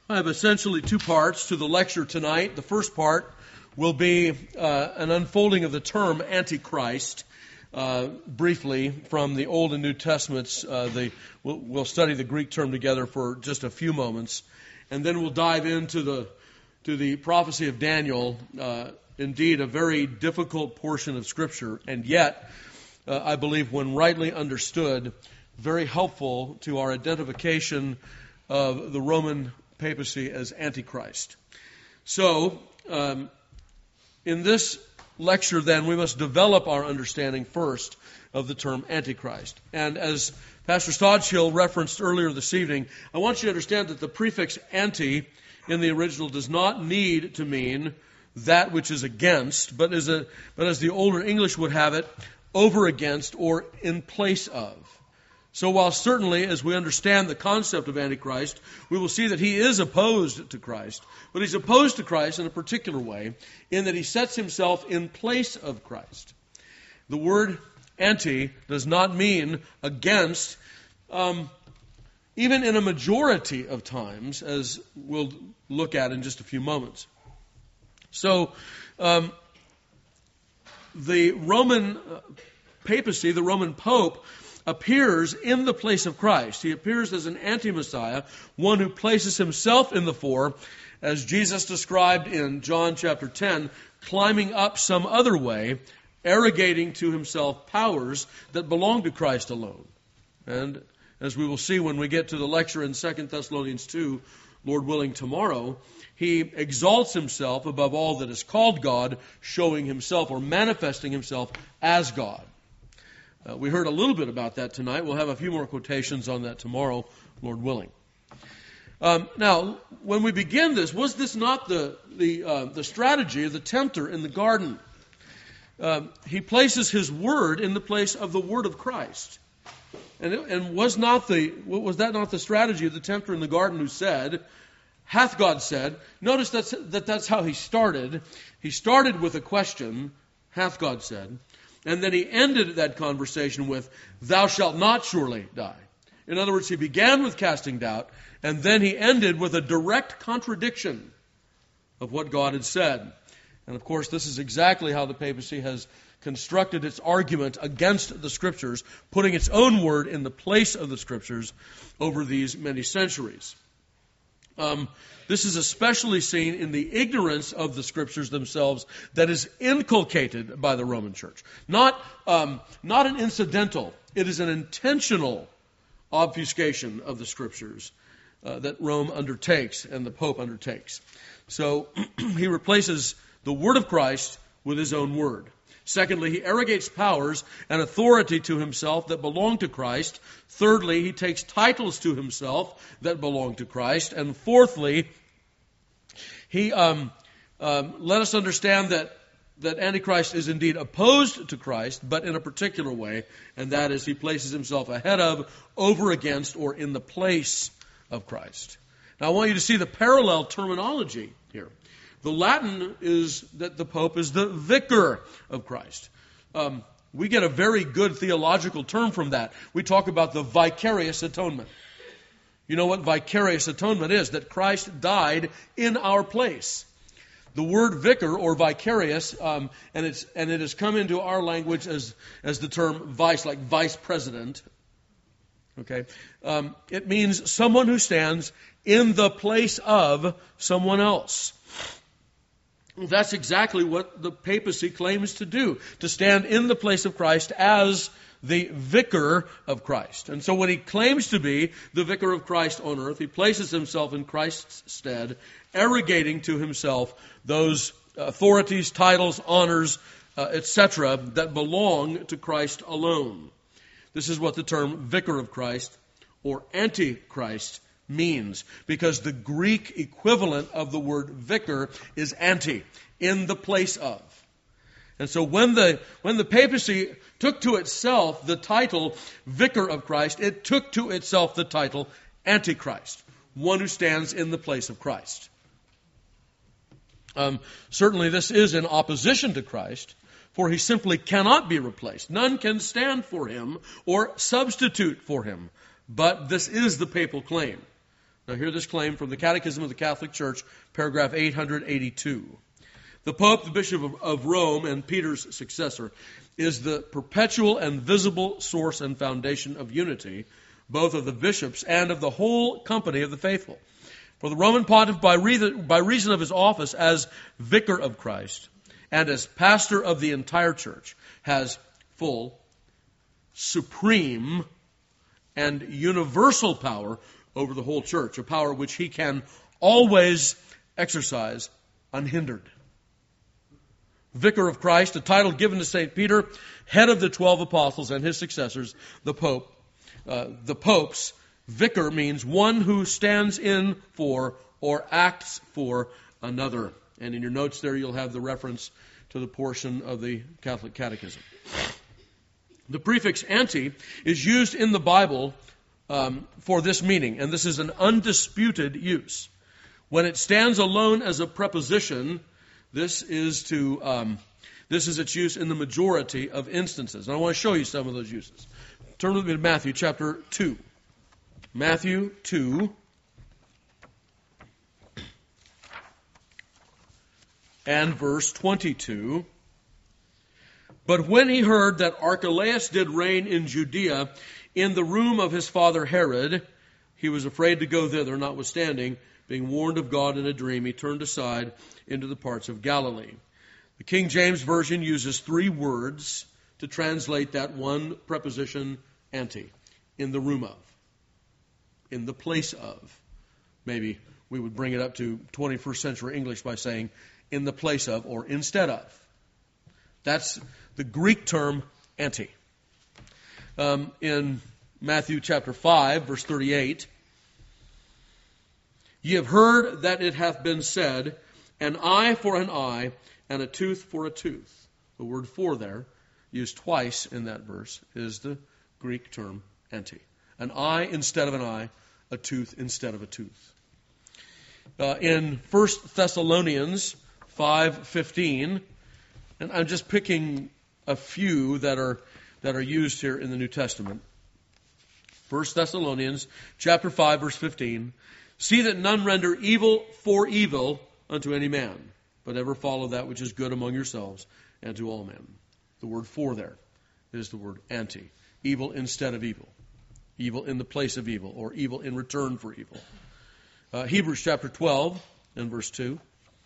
I have essentially two parts to the lecture tonight. The first part will be an unfolding of the term Antichrist, briefly from the Old and New Testaments. We'll study the Greek term together for just a few moments, and then we'll dive into the prophecy of Daniel. Indeed, a very difficult portion of Scripture, and yet, I believe, when rightly understood, very helpful to our identification of the Roman papacy as Antichrist. So, in this lecture, then, we must develop our understanding first of the term Antichrist. And as Pastor Stodchill referenced earlier this evening, I want you to understand that the prefix anti in the original does not need to mean that which is against, but as the older English would have it, over against or in place of. So while certainly, as we understand the concept of Antichrist, we will see that he is opposed to Christ, but he's opposed to Christ in a particular way, in that he sets himself in place of Christ. The word anti does not mean against, even in a majority of times, as we'll look at in just a few moments. So, the Roman papacy, the Roman Pope, appears in the place of Christ. He appears as an anti-Messiah, one who places himself in the fore, as Jesus described in John chapter 10, climbing up some other way, arrogating to himself powers that belong to Christ alone. And as we will see when we get to the lecture in 2 Thessalonians 2, Lord willing, tomorrow, he exalts himself above all that is called God, showing himself or manifesting himself as God. We heard a little bit about that tonight. We'll have a few more quotations on that tomorrow, Lord willing. Now, when we begin this, was this not the strategy of the tempter in the garden? He places his word in the place of the word of Christ. And was that not the strategy of the tempter in the garden who said, hath God said? Notice that's how he started. He started with a question, hath God said? And then he ended that conversation with, thou shalt not surely die. In other words, he began with casting doubt, and then he ended with a direct contradiction of what God had said. And of course, this is exactly how the papacy has constructed its argument against the Scriptures, putting its own word in the place of the Scriptures over these many centuries. This is especially seen in the ignorance of the Scriptures themselves that is inculcated by the Roman Church. Not an incidental, it is an intentional obfuscation of the Scriptures that Rome undertakes and the Pope undertakes. So he replaces the word of Christ with his own word. Secondly, he arrogates powers and authority to himself that belong to Christ. Thirdly, he takes titles to himself that belong to Christ. And fourthly, he let us understand that Antichrist is indeed opposed to Christ, but in a particular way, and that is he places himself ahead of, over against, or in the place of Christ. Now I want you to see the parallel terminology here. The Latin is that the Pope is the vicar of Christ. We get a very good theological term from that. We talk about the vicarious atonement. You know what vicarious atonement is? That Christ died in our place. The word vicar or vicarious, and it has come into our language as the term vice, like vice president. Okay, it means someone who stands in the place of someone else. That's exactly what the papacy claims to do, to stand in the place of Christ as the vicar of Christ. And so when he claims to be the vicar of Christ on earth, he places himself in Christ's stead, arrogating to himself those authorities, titles, honors, etc., that belong to Christ alone. This is what the term vicar of Christ or Antichrist means, because the Greek equivalent of the word vicar is anti, in the place of. And so when the papacy took to itself the title vicar of Christ, it took to itself the title Antichrist, one who stands in the place of Christ. Certainly this is in opposition to Christ, for he simply cannot be replaced. None can stand for him or substitute for him. But this is the papal claim, Now hear this claim from the Catechism of the Catholic Church, paragraph 882. The Pope, the Bishop of Rome, and Peter's successor, is the perpetual and visible source and foundation of unity, both of the bishops and of the whole company of the faithful. For the Roman Pontiff, by reason of his office as Vicar of Christ and as pastor of the entire Church, has full, supreme, and universal power over the whole Church, a power which he can always exercise unhindered. Vicar of Christ, a title given to St. Peter, head of the 12 apostles and his successors, the Pope. The Pope's vicar means one who stands in for or acts for another. And in your notes there you'll have the reference to the portion of the Catholic Catechism. The prefix anti is used in the Bible for this meaning, and this is an undisputed use. When it stands alone as a preposition, this is its use in the majority of instances. And I want to show you some of those uses. Turn with me to Matthew chapter 2. Matthew 2. And verse 22. But when he heard that Archelaus did reign in Judea in the room of his father Herod, he was afraid to go thither, notwithstanding, being warned of God in a dream, he turned aside into the parts of Galilee. The King James Version uses 3 words to translate that one preposition, anti, in the room of, in the place of. Maybe we would bring it up to 21st century English by saying in the place of or instead of. That's the Greek term anti. In Matthew chapter 5, verse 38, ye have heard that it hath been said, an eye for an eye, and a tooth for a tooth. The word for there, used twice in that verse, is the Greek term anti. An eye instead of an eye, a tooth instead of a tooth. In 1 Thessalonians 5:15, and I'm just picking a few that are used here in the New Testament. 1 Thessalonians chapter 5, verse 15. See that none render evil for evil unto any man, but ever follow that which is good among yourselves and to all men. The word for there is the word anti. Evil instead of evil. Evil in the place of evil, or evil in return for evil. Hebrews chapter 12 and verse 2.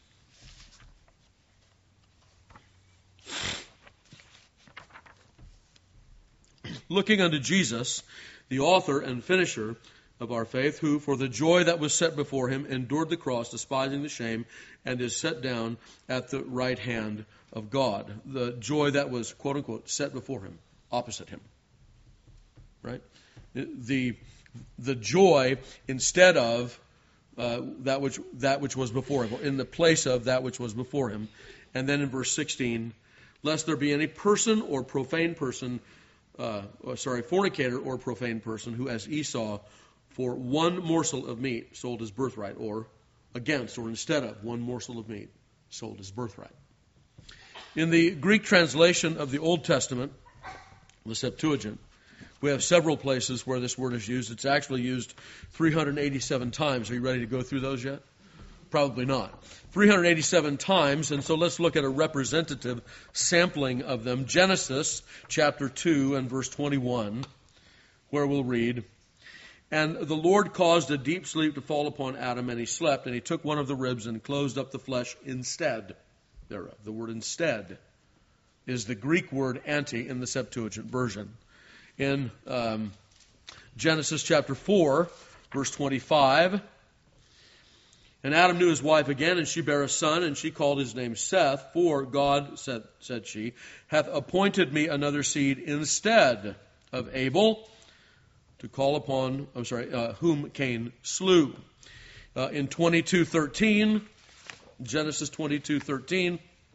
Looking unto Jesus, the author and finisher of our faith, who for the joy that was set before him endured the cross, despising the shame, and is set down at the right hand of God. The joy that was, quote unquote, set before him, opposite him. Right? The joy instead of that which was before him, in the place of that which was before him. And then in verse 16, lest there be any person or profane person, fornicator or profane person who, as Esau, for one morsel of meat sold his birthright, or against or instead of one morsel of meat sold his birthright. In the Greek translation of the Old Testament, the Septuagint, we have several places where this word is used. It's actually used 387 times. Are you ready to go through those yet? Probably not. 387 times, and so let's look at a representative sampling of them. Genesis chapter 2 and verse 21, where we'll read, and the Lord caused a deep sleep to fall upon Adam, and he slept, and he took one of the ribs and closed up the flesh instead thereof. The word instead is the Greek word anti in the Septuagint version. In Genesis chapter 4, verse 25, and Adam knew his wife again, and she bare a son, and she called his name Seth, for God, said she, hath appointed me another seed instead of Abel, to call upon, whom Cain slew. In 22:13, Genesis 22:13,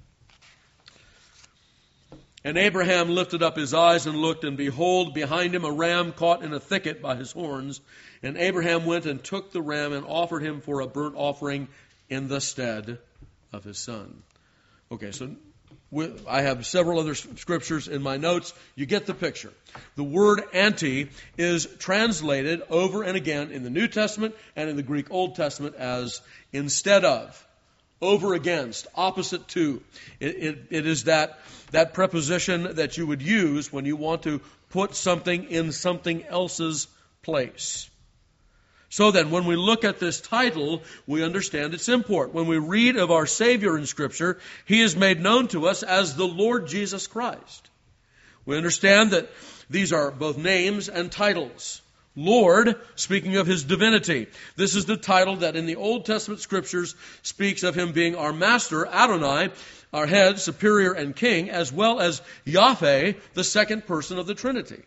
and Abraham lifted up his eyes and looked, and behold, behind him a ram caught in a thicket by his horns. And Abraham went and took the ram and offered him for a burnt offering in the stead of his son. Okay, so I have several other scriptures in my notes. You get the picture. The word anti is translated over and again in the New Testament and in the Greek Old Testament as instead of, over against, opposite to. It is that preposition that you would use when you want to put something in something else's place. So then, when we look at this title, we understand its import. When we read of our Savior in Scripture, He is made known to us as the Lord Jesus Christ. We understand that these are both names and titles. Lord, speaking of His divinity. This is the title that in the Old Testament Scriptures speaks of Him being our Master, Adonai, our head, superior, and king, as well as Yahweh, the second person of the Trinity.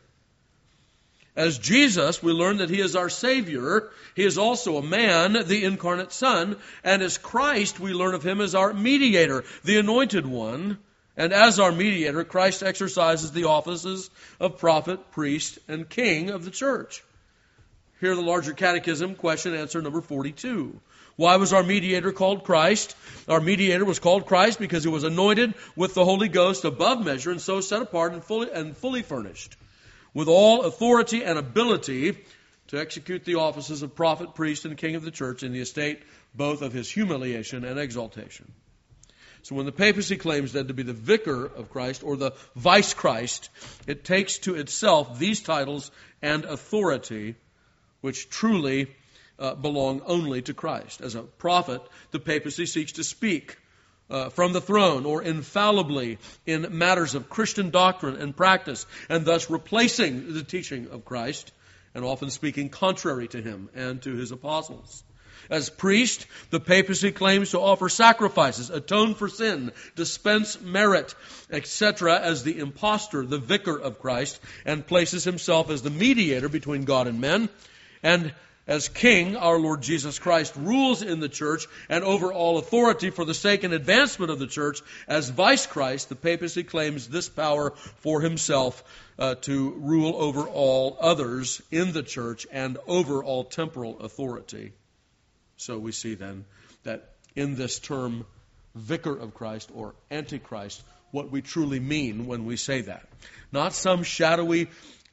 As Jesus, we learn that He is our Savior. He is also a man, the incarnate Son. And as Christ, we learn of Him as our mediator, the anointed one. And as our mediator, Christ exercises the offices of prophet, priest, and king of the church. Here the larger catechism, question answer number 42. Why was our mediator called Christ? Our mediator was called Christ because He was anointed with the Holy Ghost above measure and so set apart and fully furnished, with all authority and ability to execute the offices of prophet, priest, and king of the church in the estate both of His humiliation and exaltation. So when the papacy claims then to be the vicar of Christ or the vice Christ, it takes to itself these titles and authority which truly belong only to Christ. As a prophet, the papacy seeks to speak from the throne or infallibly in matters of Christian doctrine and practice, and thus replacing the teaching of Christ and often speaking contrary to Him and to His apostles. As priest, the papacy claims to offer sacrifices, atone for sin, dispense merit, etc. as the impostor, the vicar of Christ, and places himself as the mediator between God and men. And as king, our Lord Jesus Christ rules in the church and over all authority for the sake and advancement of the church. As vice Christ, the papacy claims this power for himself to rule over all others in the church and over all temporal authority. So we see then that in this term, vicar of Christ or antichrist, what we truly mean when we say that. Not some shadowy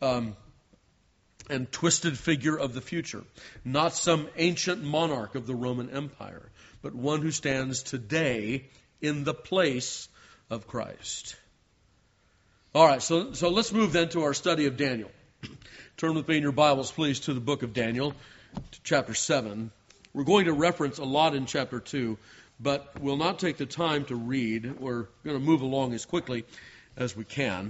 and twisted figure of the future. Not some ancient monarch of the Roman Empire, but one who stands today in the place of Christ. All right, so let's move then to our study of Daniel. Turn with me in your Bibles, please, to the book of Daniel, to chapter 7. We're going to reference a lot in chapter 2, but we'll not take the time to read. We're going to move along as quickly as we can.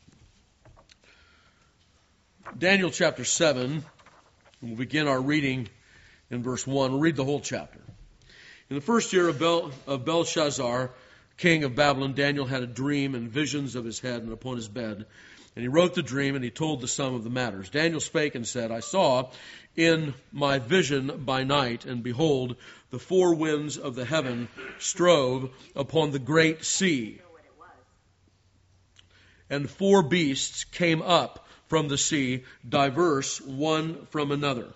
Daniel chapter 7, we'll begin our reading in verse 1. We'll read the whole chapter. In the first year of Belshazzar, king of Babylon, Daniel had a dream and visions of his head and upon his bed. And he wrote the dream, and he told the sum of the matters. Daniel spake and said, I saw in my vision by night, and behold, the four winds of the heaven strove upon the great sea. And four beasts came up from the sea, diverse one from another.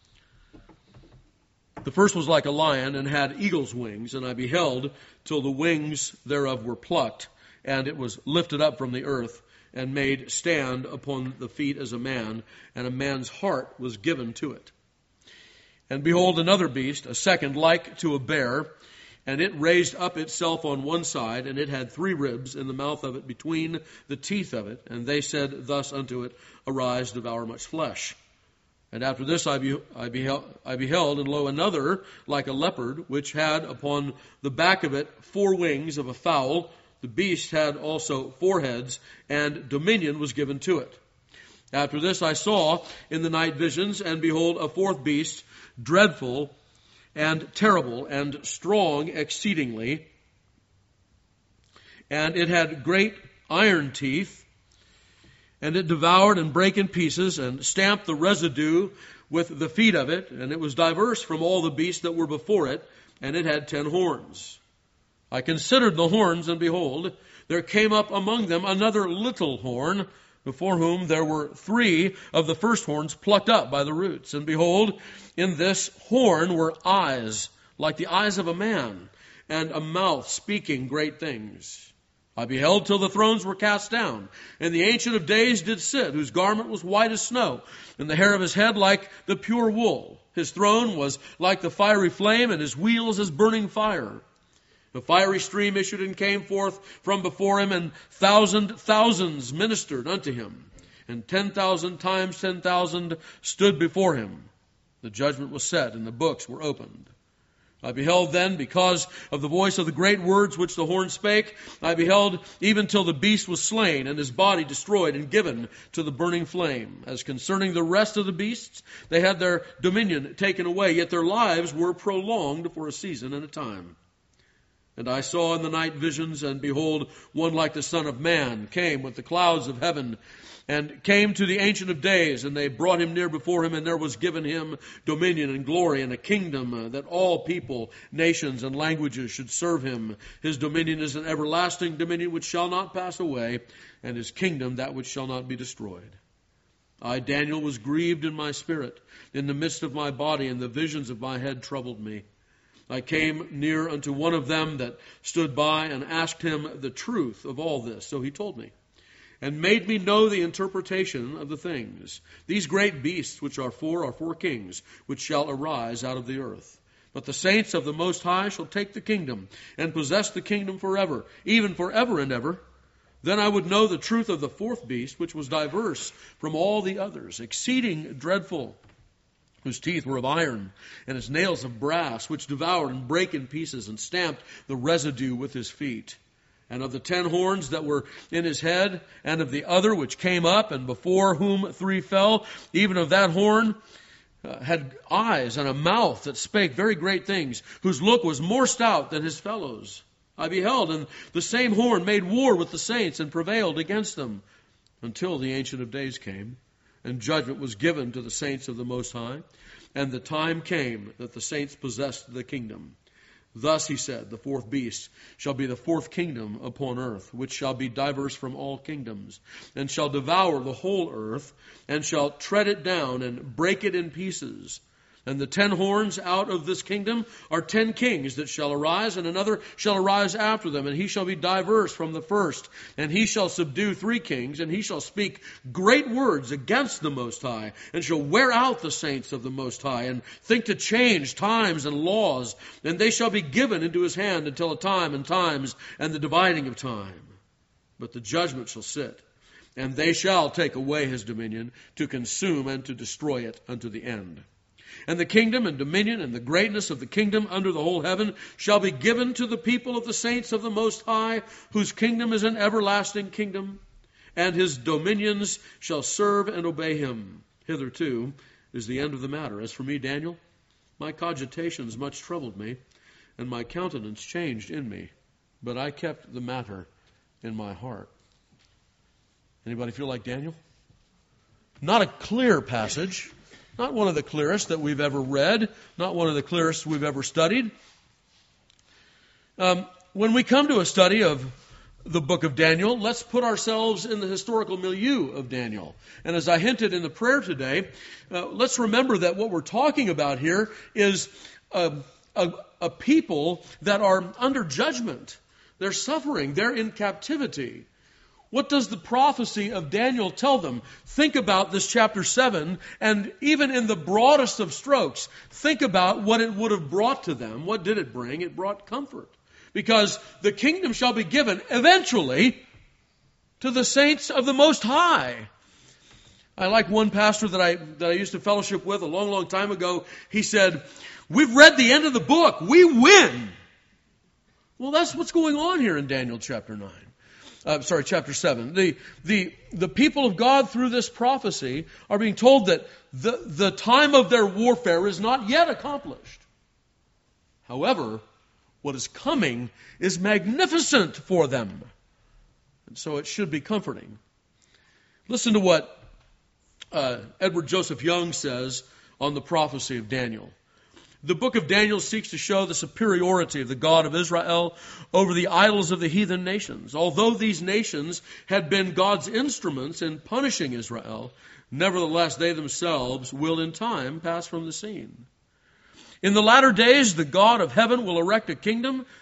The first was like a lion, and had eagle's wings, and I beheld till the wings thereof were plucked, and it was lifted up from the earth, and made stand upon the feet as a man, and a man's heart was given to it. And behold, another beast, a second, like to a bear, and it raised up itself on one side, and it had 3 ribs in the mouth of it between the teeth of it. And they said thus unto it, Arise, devour much flesh. And after this I beheld, and lo, another, like a leopard, which had upon the back of it 4 wings of a fowl. The beast had also 4 heads, and dominion was given to it. After this I saw in the night visions, and behold, a 4th beast, dreadful and terrible and strong exceedingly. And it had great iron teeth, and it devoured and brake in pieces, and stamped the residue with the feet of it, and it was diverse from all the beasts that were before it, and it had 10 horns. I considered the horns, and behold, there came up among them another little horn, before whom there were 3 of the first horns plucked up by the roots. And behold, in this horn were eyes, like the eyes of a man, and a mouth speaking great things. I beheld till the thrones were cast down, and the Ancient of Days did sit, whose garment was white as snow, and the hair of his head like the pure wool. His throne was like the fiery flame, and his wheels as burning fire. A fiery stream issued and came forth from before him, and thousands ministered unto him, and 10,000 times 10,000 stood before him. The judgment was set, and the books were opened. I beheld then, because of the voice of the great words which the horn spake, I beheld even till the beast was slain, and his body destroyed and given to the burning flame. As concerning the rest of the beasts, they had their dominion taken away, yet their lives were prolonged for a season and a time. And I saw in the night visions, and behold, one like the Son of Man came with the clouds of heaven, and came to the Ancient of Days, and they brought him near before him, and there was given him dominion and glory and a kingdom, that all people, nations, and languages should serve him. His dominion is an everlasting dominion which shall not pass away, and his kingdom that which shall not be destroyed. I, Daniel, was grieved in my spirit, in the midst of my body, and the visions of my head troubled me. I came near unto one of them that stood by, and asked him the truth of all this. So he told me, and made me know the interpretation of the things. These great beasts which are four kings, which shall arise out of the earth. But the saints of the Most High shall take the kingdom, and possess the kingdom forever, even forever and ever. Then I would know the truth of the fourth beast, which was diverse from all the others, exceeding dreadful, whose teeth were of iron, and his nails of brass, which devoured and brake in pieces, and stamped the residue with his feet. And of the 10 horns that were in his head, and of the other which came up, and before whom 3 fell, even of that horn had eyes and a mouth that spake very great things, whose look was more stout than his fellows. I beheld, and the same horn made war with the saints, and prevailed against them, until the Ancient of Days came, and judgment was given to the saints of the Most High, and the time came that the saints possessed the kingdom. Thus, he said, the fourth beast shall be the fourth kingdom upon earth, which shall be diverse from all kingdoms, and shall devour the whole earth, and shall tread it down, and break it in pieces. And the 10 horns out of this kingdom are 10 kings that shall arise, and another shall arise after them, and he shall be diverse from the first. And he shall subdue 3 kings, and he shall speak great words against the Most High, and shall wear out the saints of the Most High, and think to change times and laws. And they shall be given into his hand until a time and times, and the dividing of time. But the judgment shall sit, and they shall take away his dominion, to consume and to destroy it unto the end. And the kingdom and dominion and the greatness of the kingdom under the whole heaven shall be given to the people of the saints of the Most High, whose kingdom is an everlasting kingdom, and his dominions shall serve and obey him. Hitherto is the end of the matter. As for me, Daniel, my cogitations much troubled me, and my countenance changed in me, but I kept the matter in my heart. Anybody feel like Daniel? Not a clear passage. Not one of the clearest that we've ever read. Not one of the clearest we've ever studied. When we come to a study of the book of Daniel, let's put ourselves in the historical milieu of Daniel. And as I hinted in the prayer today, let's remember that what we're talking about here is a people that are under judgment. They're suffering. They're in captivity. What does the prophecy of Daniel tell them? Think about this chapter 7, and even in the broadest of strokes, think about what it would have brought to them. What did it bring? It brought comfort. Because the kingdom shall be given eventually to the saints of the Most High. I like one pastor that I used to fellowship with a long, long time ago. He said, "We've read the end of the book. We win." Well, that's what's going on here in Daniel chapter 9. Chapter 7. The people of God through this prophecy are being told that the time of their warfare is not yet accomplished. However, what is coming is magnificent for them. And so it should be comforting. Listen to what Edward Joseph Young says on the prophecy of Daniel. The book of Daniel seeks to show the superiority of the God of Israel over the idols of the heathen nations. Although these nations had been God's instruments in punishing Israel, nevertheless they themselves will in time pass from the scene. In the latter days, the God of heaven will erect a kingdom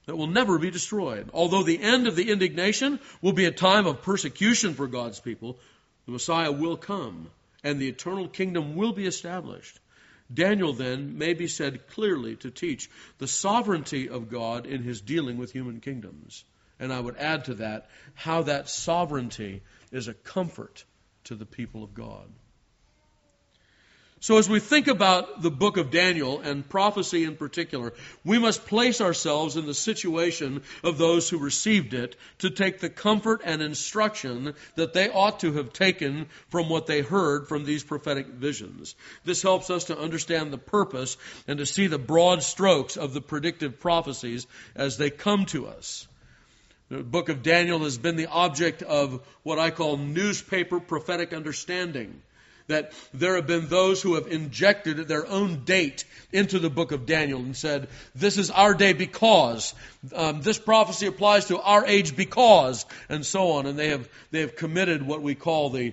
that will never be destroyed. Although the end of the indignation will be a time of persecution for God's people, the Messiah will come, and the eternal kingdom will be established. Daniel, then, may be said clearly to teach the sovereignty of God in his dealing with human kingdoms. And I would add to that how that sovereignty is a comfort to the people of God. So as we think about the book of Daniel, and prophecy in particular, we must place ourselves in the situation of those who received it to take the comfort and instruction that they ought to have taken from what they heard from these prophetic visions. This helps us to understand the purpose and to see the broad strokes of the predictive prophecies as they come to us. The book of Daniel has been the object of what I call newspaper prophetic understanding. That there have been those who have injected their own date into the book of Daniel and said, this is our day because, this prophecy applies to our age because, and so on. And they have committed what we call the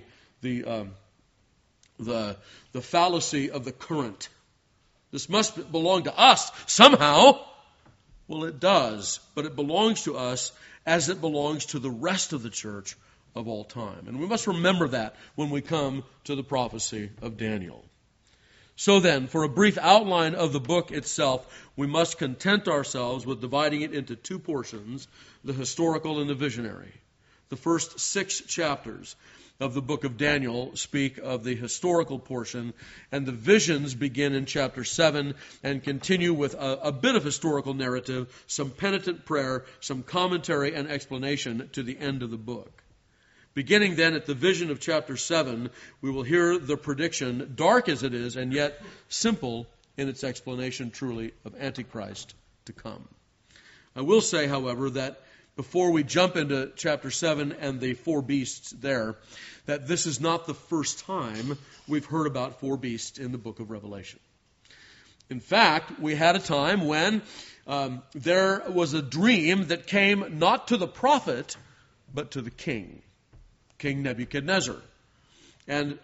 fallacy of the current. This must belong to us somehow. Well, it does, but it belongs to us as it belongs to the rest of the church of all time. And we must remember that when we come to the prophecy of Daniel. So then, for a brief outline of the book itself, we must content ourselves with dividing it into two portions, the historical and the visionary. The first 6 chapters of the book of Daniel speak of the historical portion, and the visions begin in chapter 7 and continue with a bit of historical narrative, some penitent prayer, some commentary and explanation to the end of the book. Beginning then at the vision of chapter 7, we will hear the prediction, dark as it is, and yet simple in its explanation truly of Antichrist to come. I will say, however, that before we jump into chapter 7 and the 4 beasts there, that this is not the first time we've heard about 4 beasts in the book of Revelation. In fact, we had a time when there was a dream that came not to the prophet, but to the king. King Nebuchadnezzar. And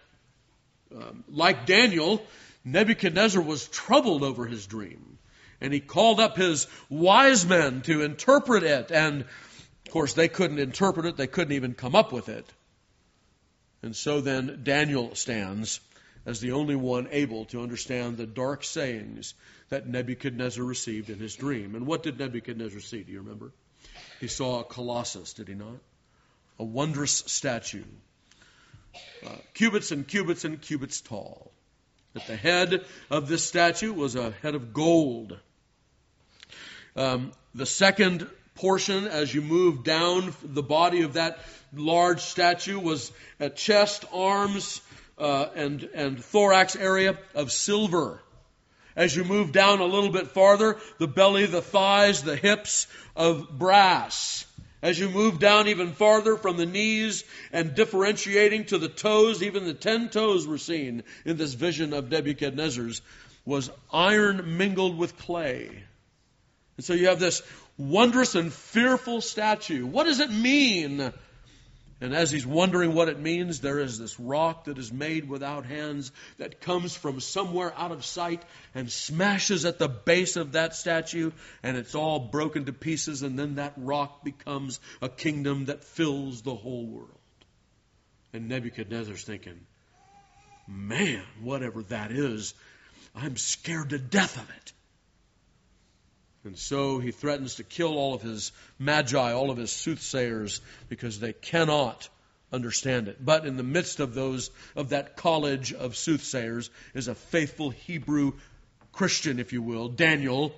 like Daniel, Nebuchadnezzar was troubled over his dream. And he called up his wise men to interpret it. And, of course, they couldn't interpret it. They couldn't even come up with it. And so then Daniel stands as the only one able to understand the dark sayings that Nebuchadnezzar received in his dream. And what did Nebuchadnezzar see? Do you remember? He saw a colossus, did he not? A wondrous statue, cubits and cubits and cubits tall. At the head of this statue was a head of gold. The second portion, as you move down the body of that large statue, was a chest, arms, and thorax area of silver. As you move down a little bit farther, the belly, the thighs, the hips of brass. As you move down even farther from the knees and differentiating to the toes, even the 10 toes were seen in this vision of Nebuchadnezzar's, was iron mingled with clay. And so you have this wondrous and fearful statue. What does it mean? And as he's wondering what it means, there is this rock that is made without hands that comes from somewhere out of sight and smashes at the base of that statue, and it's all broken to pieces, and then that rock becomes a kingdom that fills the whole world. And Nebuchadnezzar's thinking, man, whatever that is, I'm scared to death of it. And so he threatens to kill all of his magi, all of his soothsayers, because they cannot understand it. But in the midst of that college of soothsayers is a faithful Hebrew Christian, if you will, Daniel.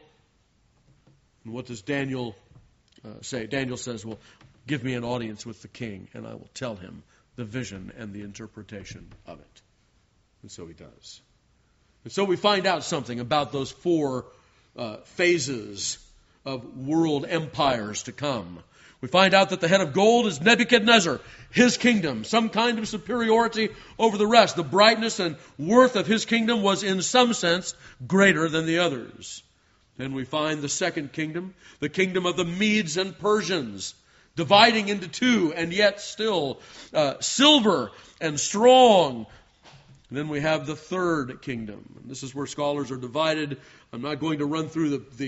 And what does Daniel say? Daniel says, well, give me an audience with the king, and I will tell him the vision and the interpretation of it. And so he does. And so we find out something about those 4 phases of world empires to come. We find out that the head of gold is Nebuchadnezzar, his kingdom, some kind of superiority over the rest. The brightness and worth of his kingdom was in some sense greater than the others. Then we find the second kingdom, the kingdom of the Medes and Persians, dividing into 2 and yet still silver and strong. And then we have the third kingdom. And this is where scholars are divided. I'm not going to run through the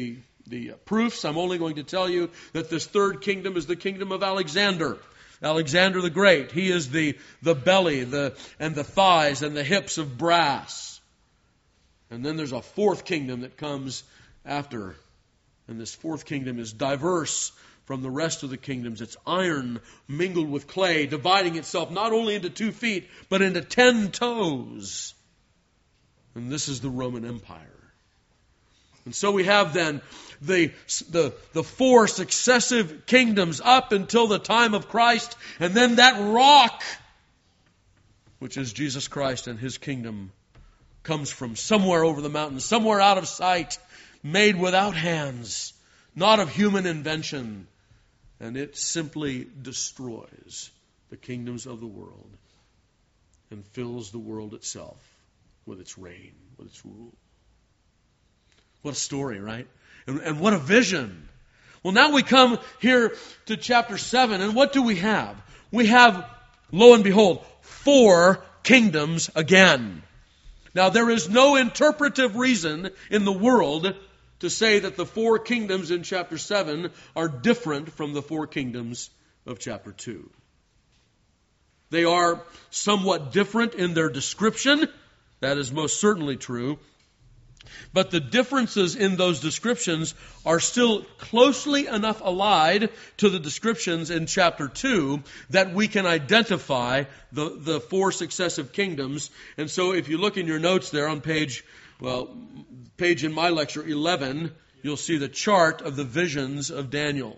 proofs. I'm only going to tell you that this third kingdom is the kingdom of Alexander. Alexander the Great. He is the belly, and the thighs and the hips of brass. And then there's a fourth kingdom that comes after. And this fourth kingdom is diverse from the rest of the kingdoms. It's iron mingled with clay, dividing itself not only into 2 feet, but into 10 toes. And this is the Roman Empire. And so we have then the 4 successive kingdoms up until the time of Christ, and then that rock, which is Jesus Christ and His kingdom, comes from somewhere over the mountain, somewhere out of sight, made without hands, not of human invention. And it simply destroys the kingdoms of the world and fills the world itself with its reign, with its rule. What a story, right? And what a vision. Well, now we come here to chapter 7, and what do we have? We have, lo and behold, 4 kingdoms again. Now, there is no interpretive reason in the world to say that the 4 kingdoms in chapter 7 are different from the 4 kingdoms of chapter 2. They are somewhat different in their description. That is most certainly true. But the differences in those descriptions are still closely enough allied to the descriptions in chapter 2 that we can identify the 4 successive kingdoms. And so if you look in your notes there on page in my lecture 11, you'll see the chart of the visions of Daniel.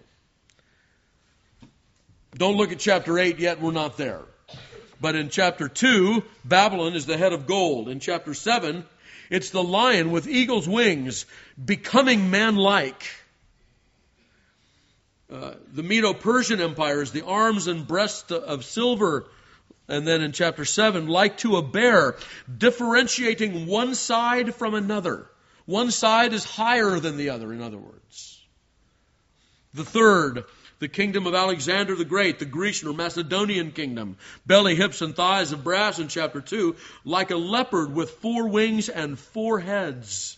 Don't look at chapter 8 yet, we're not there. But in chapter 2, Babylon is the head of gold. In chapter 7, it's the lion with eagle's wings, becoming man-like. The Medo-Persian Empire is the arms and breast of silver. And then in chapter 7, like to a bear, differentiating one side from another. One side is higher than the other, in other words. The third, the kingdom of Alexander the Great, the Grecian or Macedonian kingdom. Belly, hips, and thighs of brass in chapter 2, like a leopard with 4 wings and 4 heads.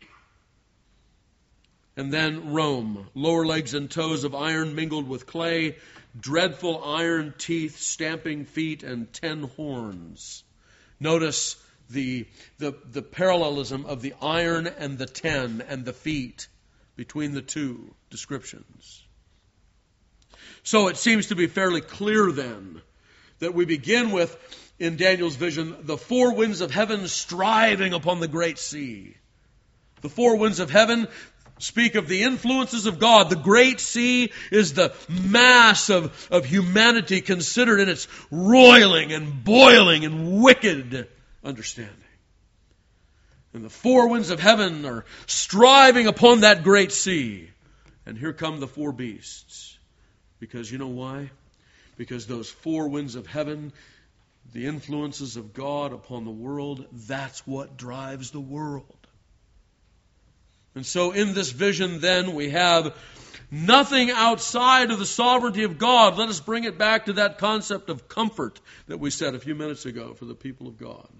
And then Rome, lower legs and toes of iron mingled with clay, dreadful iron teeth, stamping feet, and 10 horns. Notice the parallelism of the iron and the 10 and the feet between the 2 descriptions. So it seems to be fairly clear then that we begin with, in Daniel's vision, the 4 winds of heaven striving upon the great sea. The 4 winds of heaven speak of the influences of God. The great sea is the mass of humanity considered in its roiling and boiling and wicked understanding. And the 4 winds of heaven are striving upon that great sea. And here come the 4 beasts. Because you know why? Because those 4 winds of heaven, the influences of God upon the world, that's what drives the world. And so in this vision then we have nothing outside of the sovereignty of God. Let us bring it back to that concept of comfort that we said a few minutes ago for the people of God.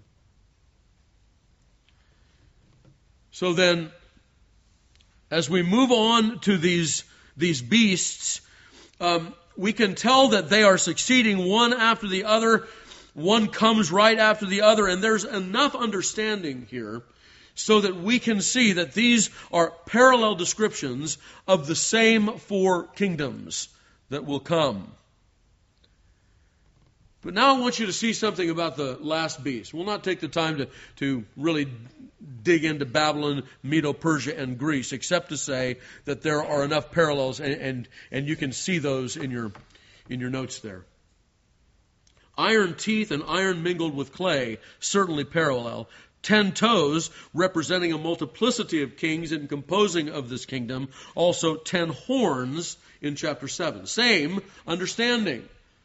So then, as we move on to these beasts, we can tell that they are succeeding one after the other. One comes right after the other, and there's enough understanding here so that we can see that these are parallel descriptions of the same 4 kingdoms that will come. But now I want you to see something about the last beast. We'll not take the time to really dig into Babylon, Medo-Persia, and Greece, except to say that there are enough parallels, and you can see those in your notes there. Iron teeth and iron mingled with clay, certainly parallel. 10 toes, representing a multiplicity of kings and composing of this kingdom. Also 10 horns in chapter 7. Same understanding.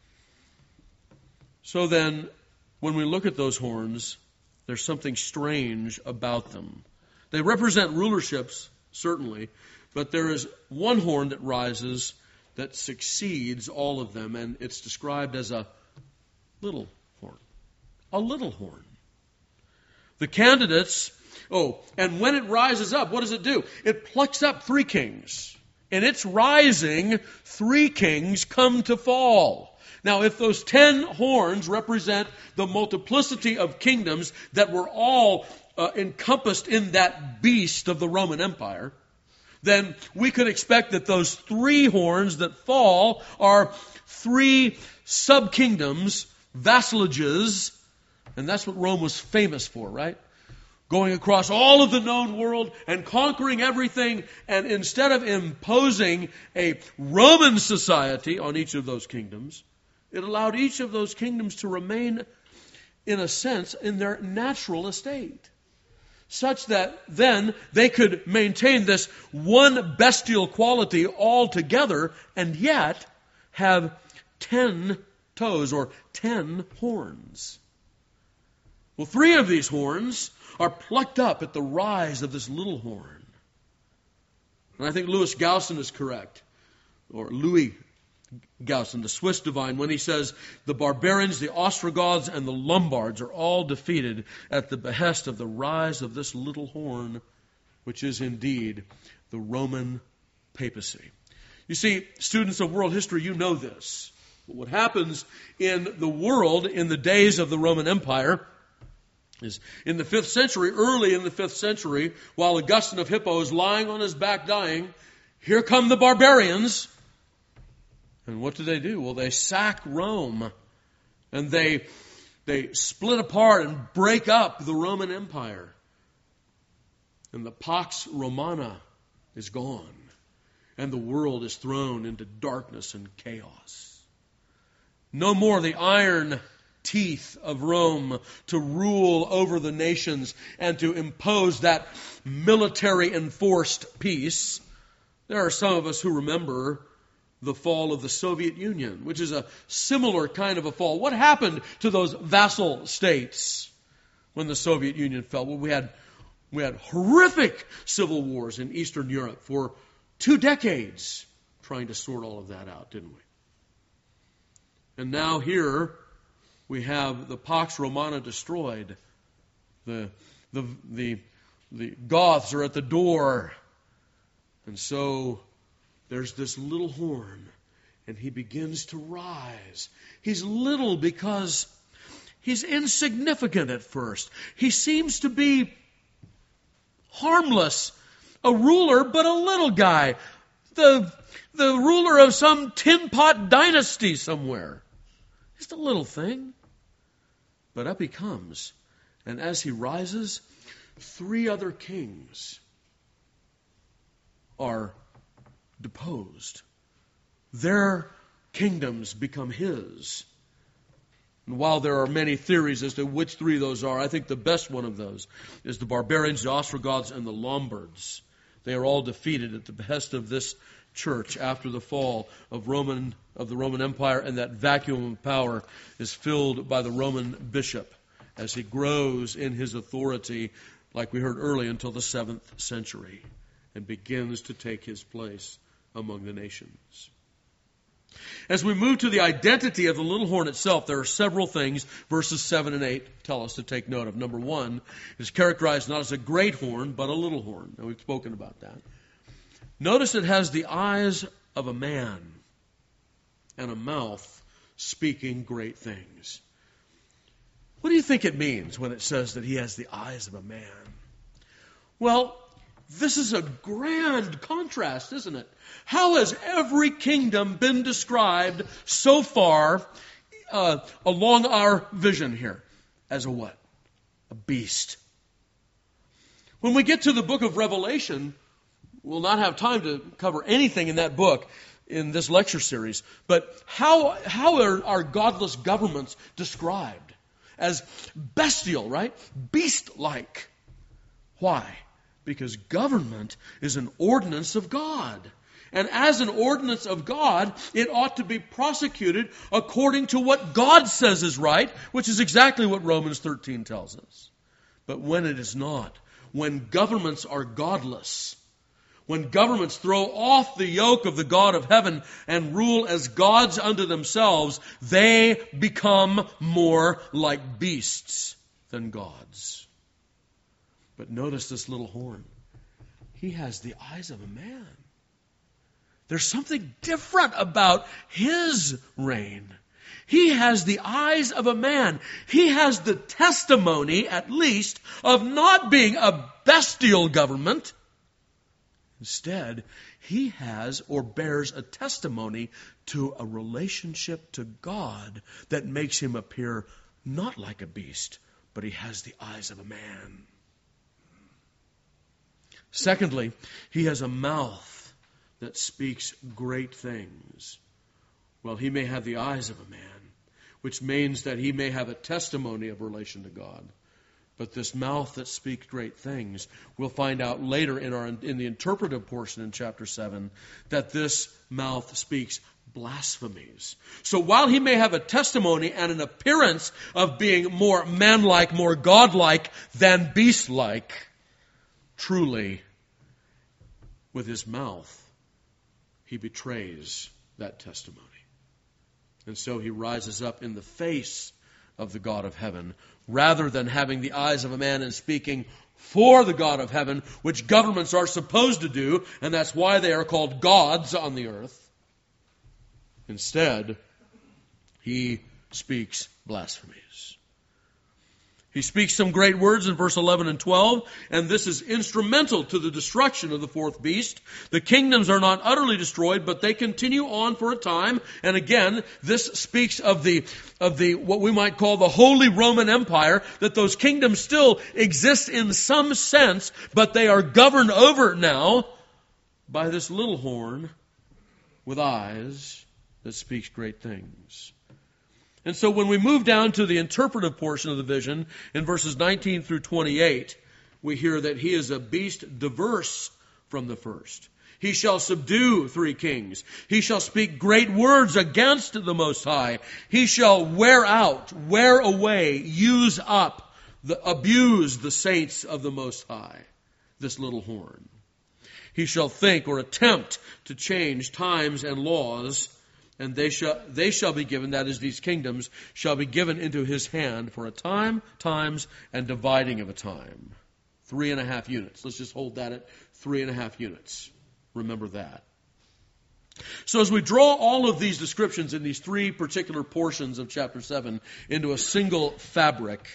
So then, when we look at those horns, there's something strange about them. They represent rulerships, certainly, but there is one horn that rises that succeeds all of them, and it's described as a little horn. A little horn. The candidates Oh, and when it rises up, what does it do? It plucks up 3 kings. In its rising, 3 kings come to fall. Now, if those 10 horns represent the multiplicity of kingdoms that were all encompassed in that beast of the Roman Empire, then we could expect that those 3 horns that fall are 3 sub-kingdoms, vassalages, and that's what Rome was famous for, right? Going across all of the known world and conquering everything, and instead of imposing a Roman society on each of those kingdoms, it allowed each of those kingdoms to remain, in a sense, in their natural estate, such that then they could maintain this one bestial quality altogether and yet have 10 toes or 10 horns. Well, 3 of these horns are plucked up at the rise of this little horn. And I think Louis Gaussen is correct, or Louis Gaussen, the Swiss divine, when he says the barbarians, the Ostrogoths, and the Lombards are all defeated at the behest of the rise of this little horn, which is indeed the Roman papacy. You see, students of world history, you know this. But what happens in the world in the days of the Roman Empire is in the 5th century, early in the 5th century, while Augustine of Hippo is lying on his back dying, here come the barbarians. And what do? Well, they sack Rome. And they split apart and break up the Roman Empire. And the Pax Romana is gone. And the world is thrown into darkness and chaos. No more the iron teeth of Rome to rule over the nations and to impose that military enforced peace. There are some of us who remember the fall of the Soviet Union, which is a similar kind of a fall. What happened to those vassal states when the Soviet Union fell? Well, we had horrific civil wars in Eastern Europe for 2 decades trying to sort all of that out, didn't we? And now here we have the Pax Romana destroyed. The Goths are at the door. And so there's this little horn, and he begins to rise. He's little because he's insignificant at first. He seems to be harmless, a ruler, but a little guy, the ruler of some tin pot dynasty somewhere. Just a little thing. But up he comes, and as he rises, 3 other kings are deposed. Their kingdoms become his. And while there are many theories as to which 3 those are, I think the best one of those is the barbarians, the Ostrogoths, and the Lombards. They are all defeated at the behest of this church after the fall of the Roman Empire, and that vacuum of power is filled by the Roman bishop as he grows in his authority, like we heard earlier, until the 7th century, and begins to take his place among the nations. As we move to the identity of the little horn itself, there are several things verses 7 and 8 tell us to take note of. Number 1, it's characterized not as a great horn, but a little horn. Now, we've spoken about that. Notice it has the eyes of a man and a mouth speaking great things. What do you think it means when it says that he has the eyes of a man? Well, this is a grand contrast, isn't it? How has every kingdom been described so far along our vision here? As a what? A beast. When we get to the book of Revelation, we'll not have time to cover anything in that book in this lecture series. But how are godless governments described? As bestial, right? Beast-like. Why? Because government is an ordinance of God. And as an ordinance of God, it ought to be prosecuted according to what God says is right, which is exactly what Romans 13 tells us. But when it is not, when governments are godless, when governments throw off the yoke of the God of heaven and rule as gods unto themselves, they become more like beasts than gods. But notice this little horn. He has the eyes of a man. There's something different about his reign. He has the eyes of a man. He has the testimony, at least, of not being a bestial government. Instead, he has or bears a testimony to a relationship to God that makes him appear not like a beast, but he has the eyes of a man. Secondly, he has a mouth that speaks great things. Well, he may have the eyes of a man, which means that he may have a testimony of relation to God. But this mouth that speaks great things, we'll find out later in the interpretive portion in chapter 7, that this mouth speaks blasphemies. So while he may have a testimony and an appearance of being more manlike, more godlike than beast-like, truly, with his mouth, he betrays that testimony. And so he rises up in the face of the God of heaven, rather than having the eyes of a man and speaking for the God of heaven, which governments are supposed to do, and that's why they are called gods on the earth. Instead, he speaks blasphemies. He speaks some great words in verse 11 and 12, and this is instrumental to the destruction of the fourth beast. The kingdoms are not utterly destroyed, but they continue on for a time. And again, this speaks of the what we might call the Holy Roman Empire, that those kingdoms still exist in some sense, but they are governed over now by this little horn with eyes that speaks great things. And so when we move down to the interpretive portion of the vision, in verses 19 through 28, we hear that he is a beast diverse from the first. He shall subdue 3 kings. He shall speak great words against the Most High. He shall wear out, wear away, use up, abuse the saints of the Most High, this little horn. He shall think or attempt to change times and laws, and they shall be given, that is, these kingdoms, shall be given into his hand for a time, times, and dividing of a time. 3.5 units. Let's just hold that at 3.5 units. Remember that. So as we draw all of these descriptions in these 3 particular portions of chapter 7 into a single fabric,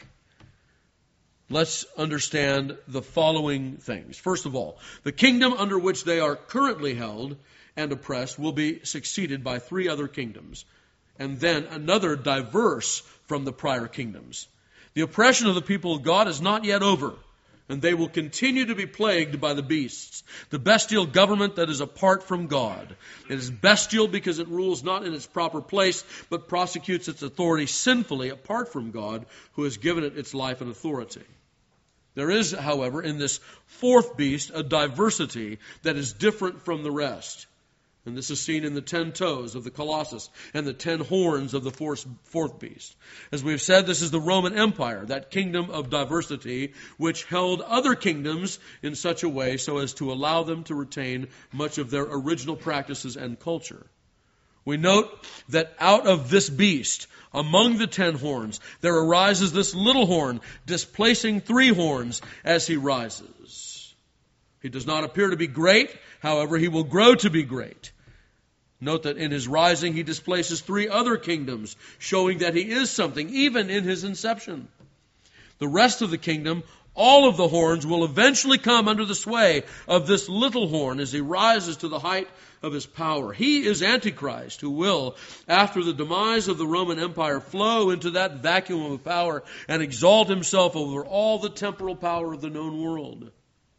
let's understand the following things. First of all, the kingdom under which they are currently held and oppressed will be succeeded by 3 other kingdoms, and then another diverse from the prior kingdoms. The oppression of the people of God is not yet over, and they will continue to be plagued by the beasts, the bestial government that is apart from God. It is bestial because it rules not in its proper place, but prosecutes its authority sinfully apart from God, who has given it its life and authority. There is, however, in this fourth beast, a diversity that is different from the rest. And this is seen in the 10 toes of the Colossus and the 10 horns of the fourth beast. As we've said, this is the Roman Empire, that kingdom of diversity, which held other kingdoms in such a way so as to allow them to retain much of their original practices and culture. We note that out of this beast, among the 10 horns, there arises this little horn, displacing 3 horns as he rises. He does not appear to be great, however, he will grow to be great. Note that in his rising, he displaces 3 other kingdoms, showing that he is something, even in his inception. The rest of the kingdom, all of the horns, will eventually come under the sway of this little horn as he rises to the height of his power. He is Antichrist, who will, after the demise of the Roman Empire, flow into that vacuum of power and exalt himself over all the temporal power of the known world.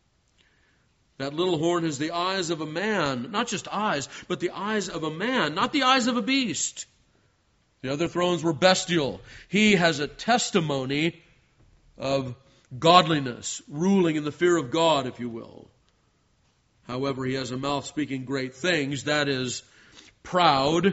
That little horn has the eyes of a man, not just eyes, but the eyes of a man, not the eyes of a beast. The other thrones were bestial. He has a testimony of godliness, ruling in the fear of God, if you will. However, he has a mouth speaking great things, that is, proud,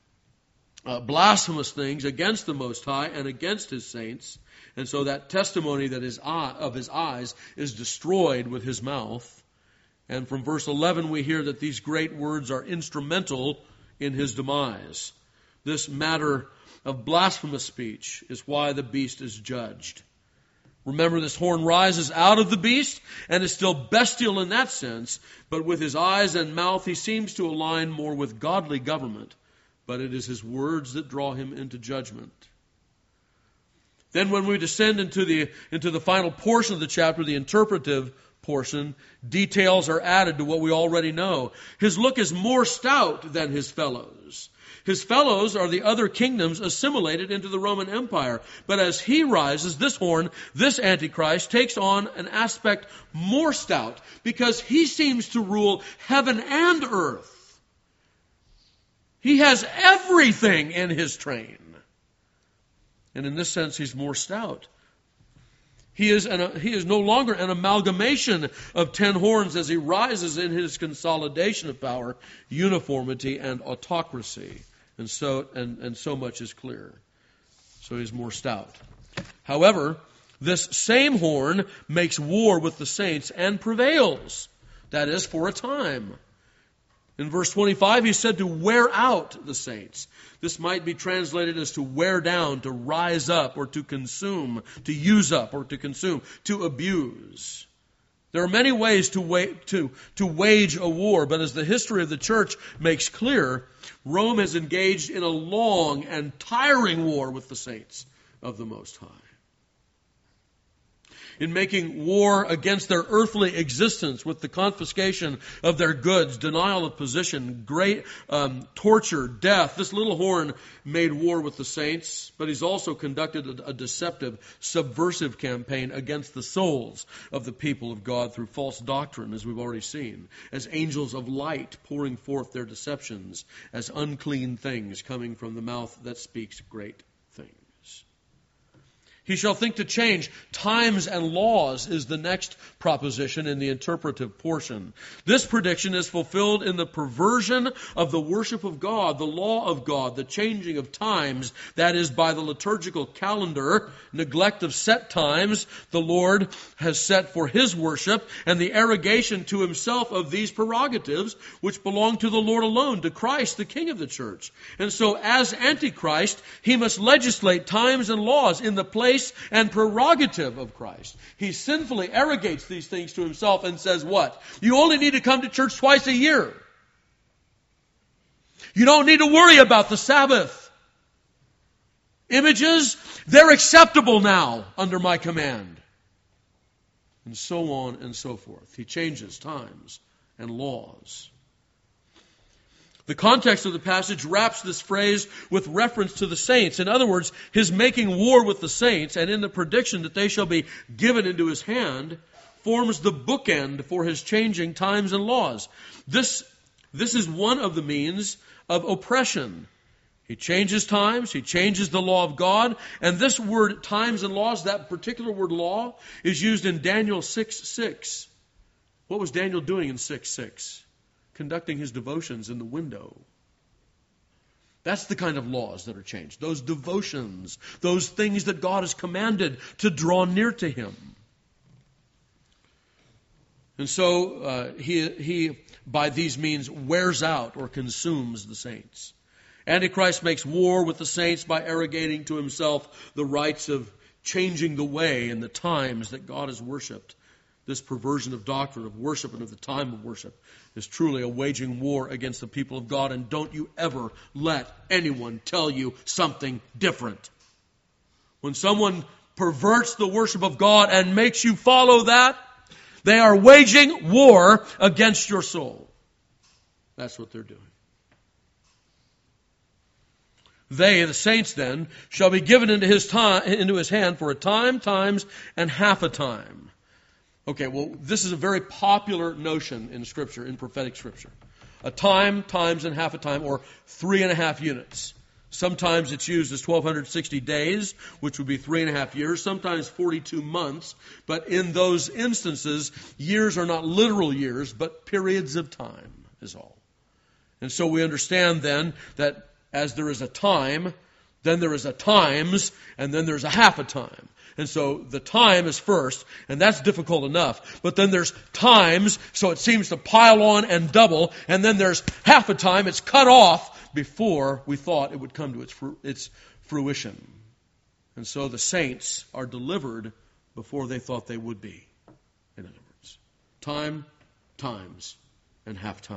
blasphemous things against the Most High and against his saints. And so that testimony that is of his eyes is destroyed with his mouth. And from verse 11 we hear that these great words are instrumental in his demise. This matter of blasphemous speech is why the beast is judged. Remember, this horn rises out of the beast and is still bestial in that sense, but with his eyes and mouth he seems to align more with godly government, but it is his words that draw him into judgment. Then when we descend into the final portion of the chapter, the interpretive portion, details are added to what we already know. His look is more stout than his fellows. His fellows are the other kingdoms assimilated into the Roman Empire. But as he rises, this horn, this Antichrist, takes on an aspect more stout because he seems to rule heaven and earth. He has everything in his train. And in this sense, he's more stout. He is no longer an amalgamation of 10 horns as he rises in his consolidation of power, uniformity, and autocracy. And so much is clear. So he's more stout. However, this same horn makes war with the saints and prevails. That is, for a time. In verse 25, he's said to wear out the saints. This might be translated as to wear down, to rise up, or to consume, to use up, or to consume, to abuse. There are many ways to wage a war, but as the history of the church makes clear, Rome has engaged in a long and tiring war with the saints of the Most High. In making war against their earthly existence with the confiscation of their goods, denial of position, great torture, death. This little horn made war with the saints, but he's also conducted a deceptive, subversive campaign against the souls of the people of God through false doctrine, as we've already seen, as angels of light pouring forth their deceptions, as unclean things coming from the mouth that speaks great things. He shall think to change times and laws is the next proposition in the interpretive portion. This prediction is fulfilled in the perversion of the worship of God, the law of God, the changing of times, that is by the liturgical calendar, neglect of set times the Lord has set for his worship, and the arrogation to himself of these prerogatives which belong to the Lord alone, to Christ, the King of the church. And so as Antichrist, he must legislate times and laws in the place and prerogative of Christ. He sinfully arrogates these things to himself and says what? You only need to come to church twice a year. You don't need to worry about the Sabbath. Images, they're acceptable now under my command. And so on and so forth. He changes times and laws. The context of the passage wraps this phrase with reference to the saints. In other words, his making war with the saints and in the prediction that they shall be given into his hand forms the bookend for his changing times and laws. This is one of the means of oppression. He changes times, he changes the law of God, and this word times and laws, that particular word law, is used in Daniel 6:6. What was Daniel doing in 6:6? Conducting his devotions in the window. That's the kind of laws that are changed. Those devotions, those things that God has commanded to draw near to him. And so he by these means wears out or consumes the saints. Antichrist makes war with the saints by arrogating to himself the rights of changing the way and the times that God has worshipped. This perversion of doctrine, of worship, and of the time of worship is truly a waging war against the people of God, and don't you ever let anyone tell you something different. When someone perverts the worship of God and makes you follow that, they are waging war against your soul. That's what they're doing. They, the saints then, shall be given into his hand for a time, times, and half a time. Okay, well, this is a very popular notion in Scripture, in prophetic Scripture. A time, times, and half a time, or 3.5 units. Sometimes it's used as 1,260 days, which would be 3.5 years. Sometimes 42 months. But in those instances, years are not literal years, but periods of time is all. And so we understand then that as there is a time, then there is a times, and then there's a half a time. And so the time is first, and that's difficult enough. But then there's times, so it seems to pile on and double. And then there's half a time, it's cut off before we thought it would come to its fruition. And so the saints are delivered before they thought they would be. In other words, time, times, and half time.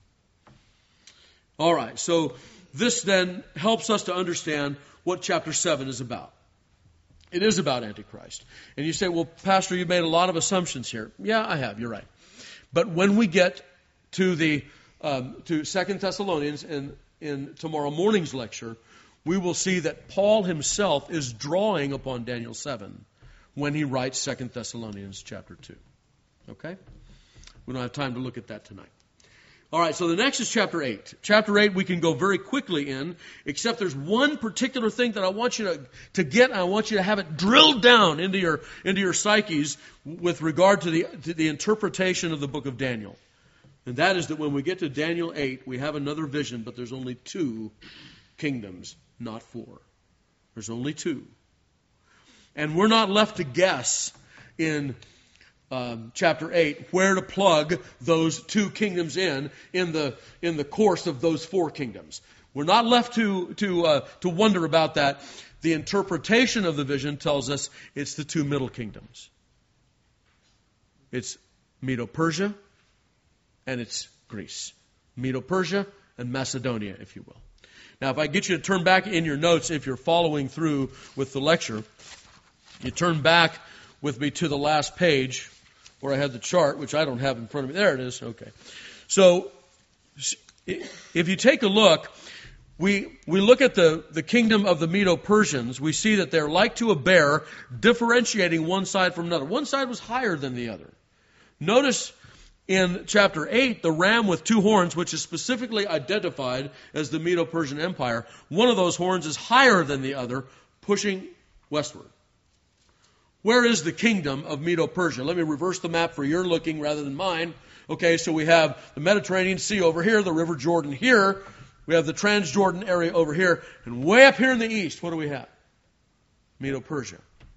All right, so this then helps us to understand what chapter 7 is about. It is about Antichrist. And you say, well, Pastor, you made a lot of assumptions here. Yeah, I have. You're right. But when we get to the to 2 Thessalonians in tomorrow morning's lecture, we will see that Paul himself is drawing upon Daniel 7 when he writes 2 Thessalonians chapter 2. Okay? We don't have time to look at that tonight. All right, so the next is chapter 8. Chapter 8 we can go very quickly in, except there's one particular thing that I want you to get, and I want you to have it drilled down into your psyches with regard to the interpretation of the book of Daniel. And that is that when we get to Daniel 8, we have another vision, but there's only 2 kingdoms, not 4. There's only 2. And we're not left to guess in chapter 8 where to plug those 2 kingdoms in the course of those 4 kingdoms. We're not left to wonder about that. The interpretation of the vision tells us it's the 2 middle kingdoms. It's Medo-Persia and it's Greece. Medo-Persia and Macedonia, if you will. Now, if I get you to turn back in your notes, if you're following through with the lecture, you turn back with me to the last page where I had the chart, which I don't have in front of me. There it is. Okay. So, if you take a look, we look at the kingdom of the Medo-Persians. We see that they're like to a bear, differentiating one side from another. One side was higher than the other. Notice in chapter 8, the ram with 2 horns, which is specifically identified as the Medo-Persian Empire, one of those horns is higher than the other, pushing westward. Where is the kingdom of Medo-Persia? Let me reverse the map for your looking rather than mine. Okay, so we have the Mediterranean Sea over here, the River Jordan here. We have the Transjordan area over here. And way up here in the east, what do we have? Medo-Persia.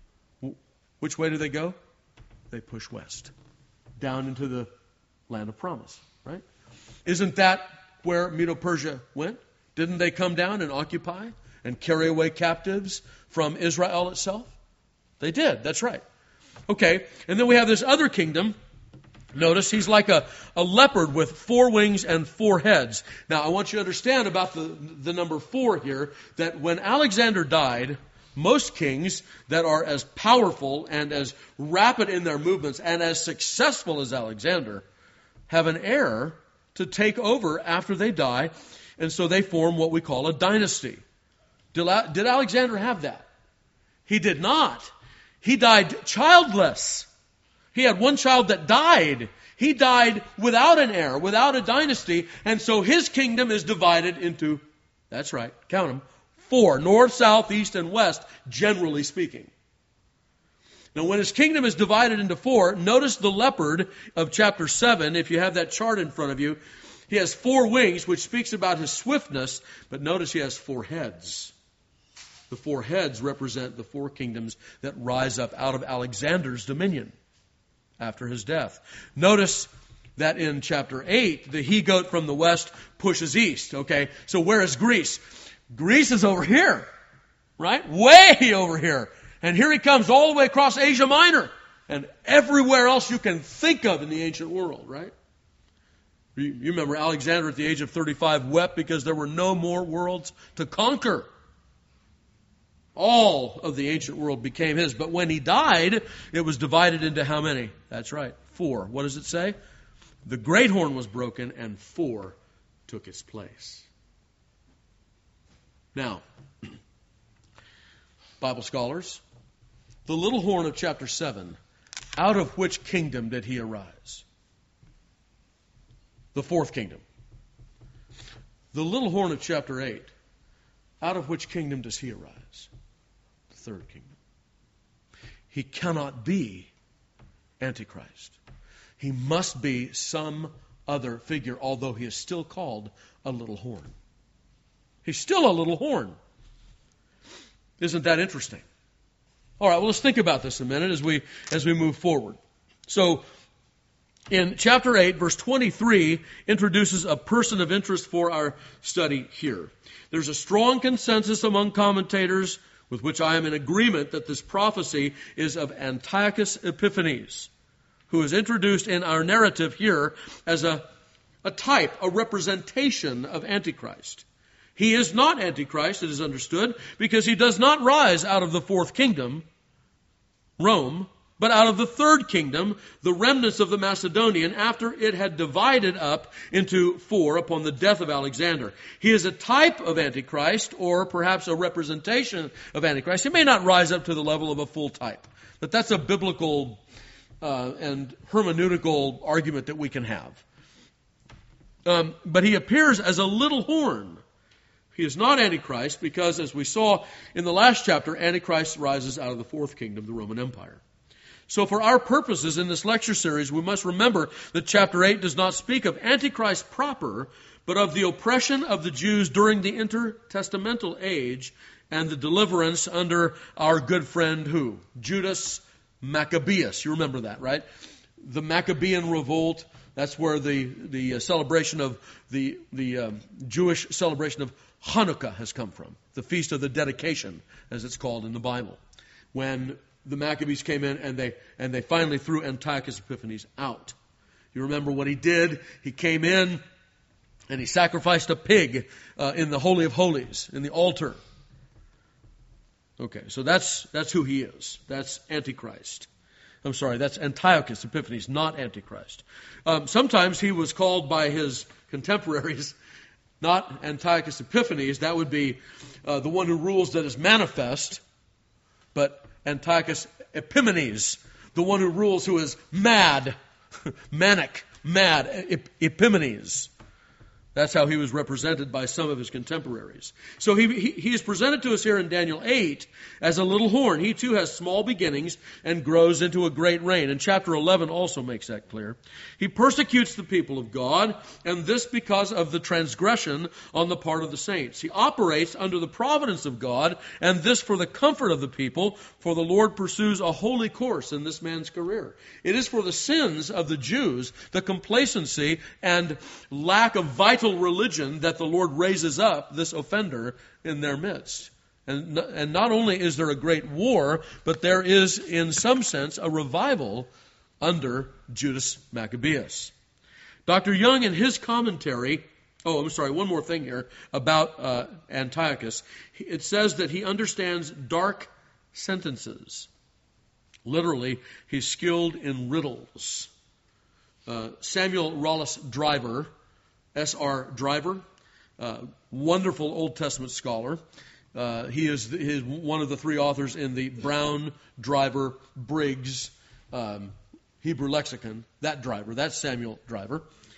Which way do they go? They push west. Down into the land of promise, right? Isn't that where Medo-Persia went? Didn't they come down and occupy and carry away captives from Israel itself? They did, that's right. Okay, and then we have this other kingdom. Notice he's like a leopard with 4 wings and 4 heads. Now, I want you to understand about the number 4 here, that when Alexander died, most kings that are as powerful and as rapid in their movements and as successful as Alexander have an heir to take over after they die, and so they form what we call a dynasty. Did Alexander have that? He did not. He died childless. He had 1 child that died. He died without an heir, without a dynasty, and so his kingdom is divided into, that's right, count them, 4, north, south, east, and west, generally speaking. Now, when his kingdom is divided into 4, notice the leopard of chapter 7, if you have that chart in front of you. He has 4 wings, which speaks about his swiftness, but notice he has 4 heads. The 4 heads represent the 4 kingdoms that rise up out of Alexander's dominion after his death. Notice that in chapter 8, the he-goat from the west pushes east. Okay, so where is Greece? Greece is over here, right? Way over here. And here he comes all the way across Asia Minor and everywhere else you can think of in the ancient world, right? You remember Alexander at the age of 35 wept because there were no more worlds to conquer. All of the ancient world became his. But when he died, it was divided into how many? That's right, 4. What does it say? The great horn was broken and 4 took its place. Now, Bible scholars, the little horn of chapter 7, out of which kingdom did he arise? The 4th kingdom. The little horn of chapter 8, out of which kingdom does he arise? The 3rd kingdom. He cannot be Antichrist. He must be some other figure, although he is still called a little horn. He's still a little horn. Isn't that interesting? All right, well, let's think about this a minute as we move forward. So, in chapter 8, verse 23, introduces a person of interest for our study here. There's a strong consensus among commentators with which I am in agreement that this prophecy is of Antiochus Epiphanes, who is introduced in our narrative here as a type, a representation of Antichrist. He is not Antichrist, it is understood, because he does not rise out of the fourth kingdom, Rome, but out of the third kingdom, the remnants of the Macedonian, after it had divided up into four upon the death of Alexander. He is a type of Antichrist, or perhaps a representation of Antichrist. He may not rise up to the level of a full type, but that's a biblical and hermeneutical argument that we can have. But he appears as a little horn. He is not Antichrist because, as we saw in the last chapter, Antichrist rises out of the fourth kingdom, the Roman Empire. So for our purposes in this lecture series, we must remember that chapter 8 does not speak of Antichrist proper, but of the oppression of the Jews during the intertestamental age and the deliverance under our good friend who? Judas Maccabeus. You remember that, right? The Maccabean revolt, that's where the celebration of the Jewish celebration of Hanukkah has come from. The Feast of the Dedication, as it's called in the Bible. When the Maccabees came in and they finally threw Antiochus Epiphanes out. You remember what he did? He came in and he sacrificed a pig in the Holy of Holies, in the altar. Okay, so that's who he is. That's Antichrist. I'm sorry, that's Antiochus Epiphanes, not Antichrist. Sometimes he was called by his contemporaries, not Antiochus Epiphanes, that would be the one who rules that is manifest, but Antiochus Epimanes, the one who rules who is mad, manic, mad, Epimanes. That's how he was represented by some of his contemporaries. So he is presented to us here in Daniel 8 as a little horn. He too has small beginnings and grows into a great reign. And chapter 11 also makes that clear. He persecutes the people of God, and this because of the transgression on the part of the saints. He operates under the providence of God, and this for the comfort of the people, for the Lord pursues a holy course in this man's career. It is for the sins of the Jews, the complacency and lack of vital religion, that the Lord raises up this offender in their midst. And not only is there a great war, but there is, in some sense, a revival under Judas Maccabeus. Dr. Young, in his commentary, one more thing here about Antiochus. It says that he understands dark sentences. Literally, he's skilled in riddles. Samuel Rollis Driver, S.R. Driver, wonderful Old Testament scholar. He is one of the three authors in the Brown, Driver, Briggs Hebrew lexicon. That Driver, that's Samuel Driver,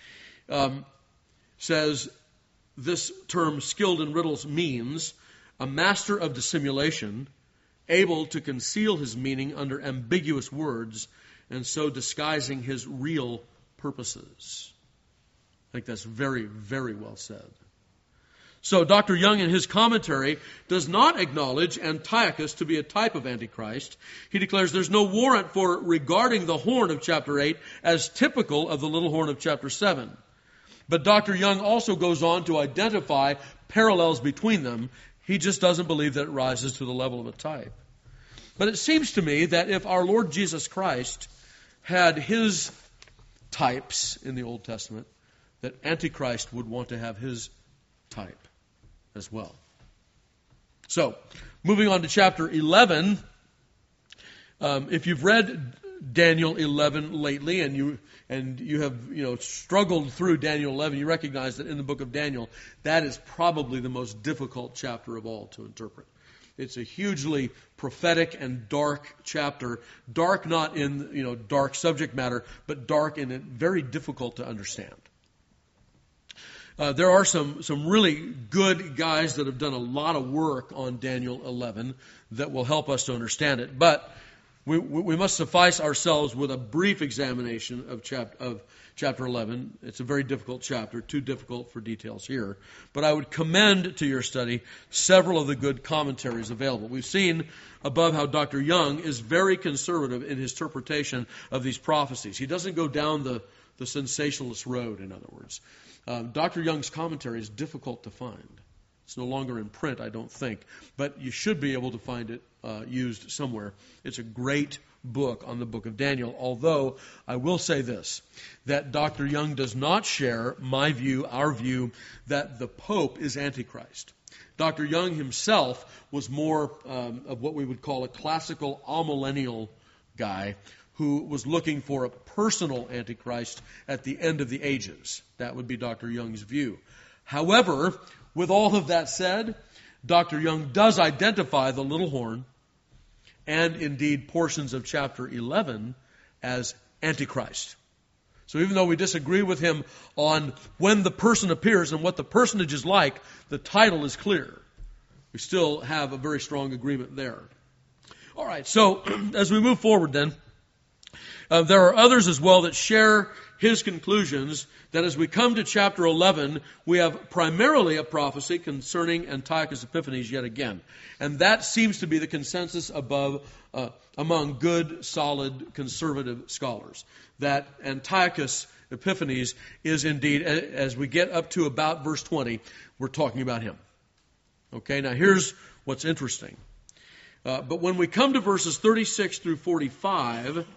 says this term, skilled in riddles, means a master of dissimulation, able to conceal his meaning under ambiguous words, and so disguising his real purposes. I think that's very, very well said. So Dr. Young, in his commentary, does not acknowledge Antiochus to be a type of Antichrist. He declares there's no warrant for regarding the horn of chapter 8 as typical of the little horn of chapter 7. But Dr. Young also goes on to identify parallels between them. He just doesn't believe that it rises to the level of a type. But it seems to me that if our Lord Jesus Christ had his types in the Old Testament, that Antichrist would want to have his type as well. So, moving on to chapter 11, if you've read Daniel 11 lately and you have struggled through Daniel 11, you recognize that in the book of Daniel, that is probably the most difficult chapter of all to interpret. It's a hugely prophetic and dark chapter. Dark not in dark subject matter, but dark in it, very difficult to understand. There are some really good guys that have done a lot of work on Daniel 11 that will help us to understand it. But we must suffice ourselves with a brief examination of chapter 11. It's a very difficult chapter, too difficult for details here. But I would commend to your study several of the good commentaries available. We've seen above how Dr. Young is very conservative in his interpretation of these prophecies. He doesn't go down the sensationalist road, in other words. Dr. Young's commentary is difficult to find. It's no longer in print, I don't think, but you should be able to find it used somewhere. It's a great book on the book of Daniel, although I will say this, that Dr. Young does not share my view, our view, that the Pope is Antichrist. Dr. Young himself was more of what we would call a classical amillennial guy who was looking for a personal Antichrist at the end of the ages. That would be Dr. Young's view. However, with all of that said, Dr. Young does identify the little horn and indeed portions of chapter 11 as Antichrist. So even though we disagree with him on when the person appears and what the personage is like, the title is clear. We still have a very strong agreement there. All right, so as we move forward then, there are others as well that share his conclusions that as we come to chapter 11, we have primarily a prophecy concerning Antiochus Epiphanes yet again. And that seems to be the consensus among good, solid, conservative scholars, that Antiochus Epiphanes is indeed, as we get up to about verse 20, we're talking about him. Okay, now here's what's interesting. But when we come to verses 36 through 45,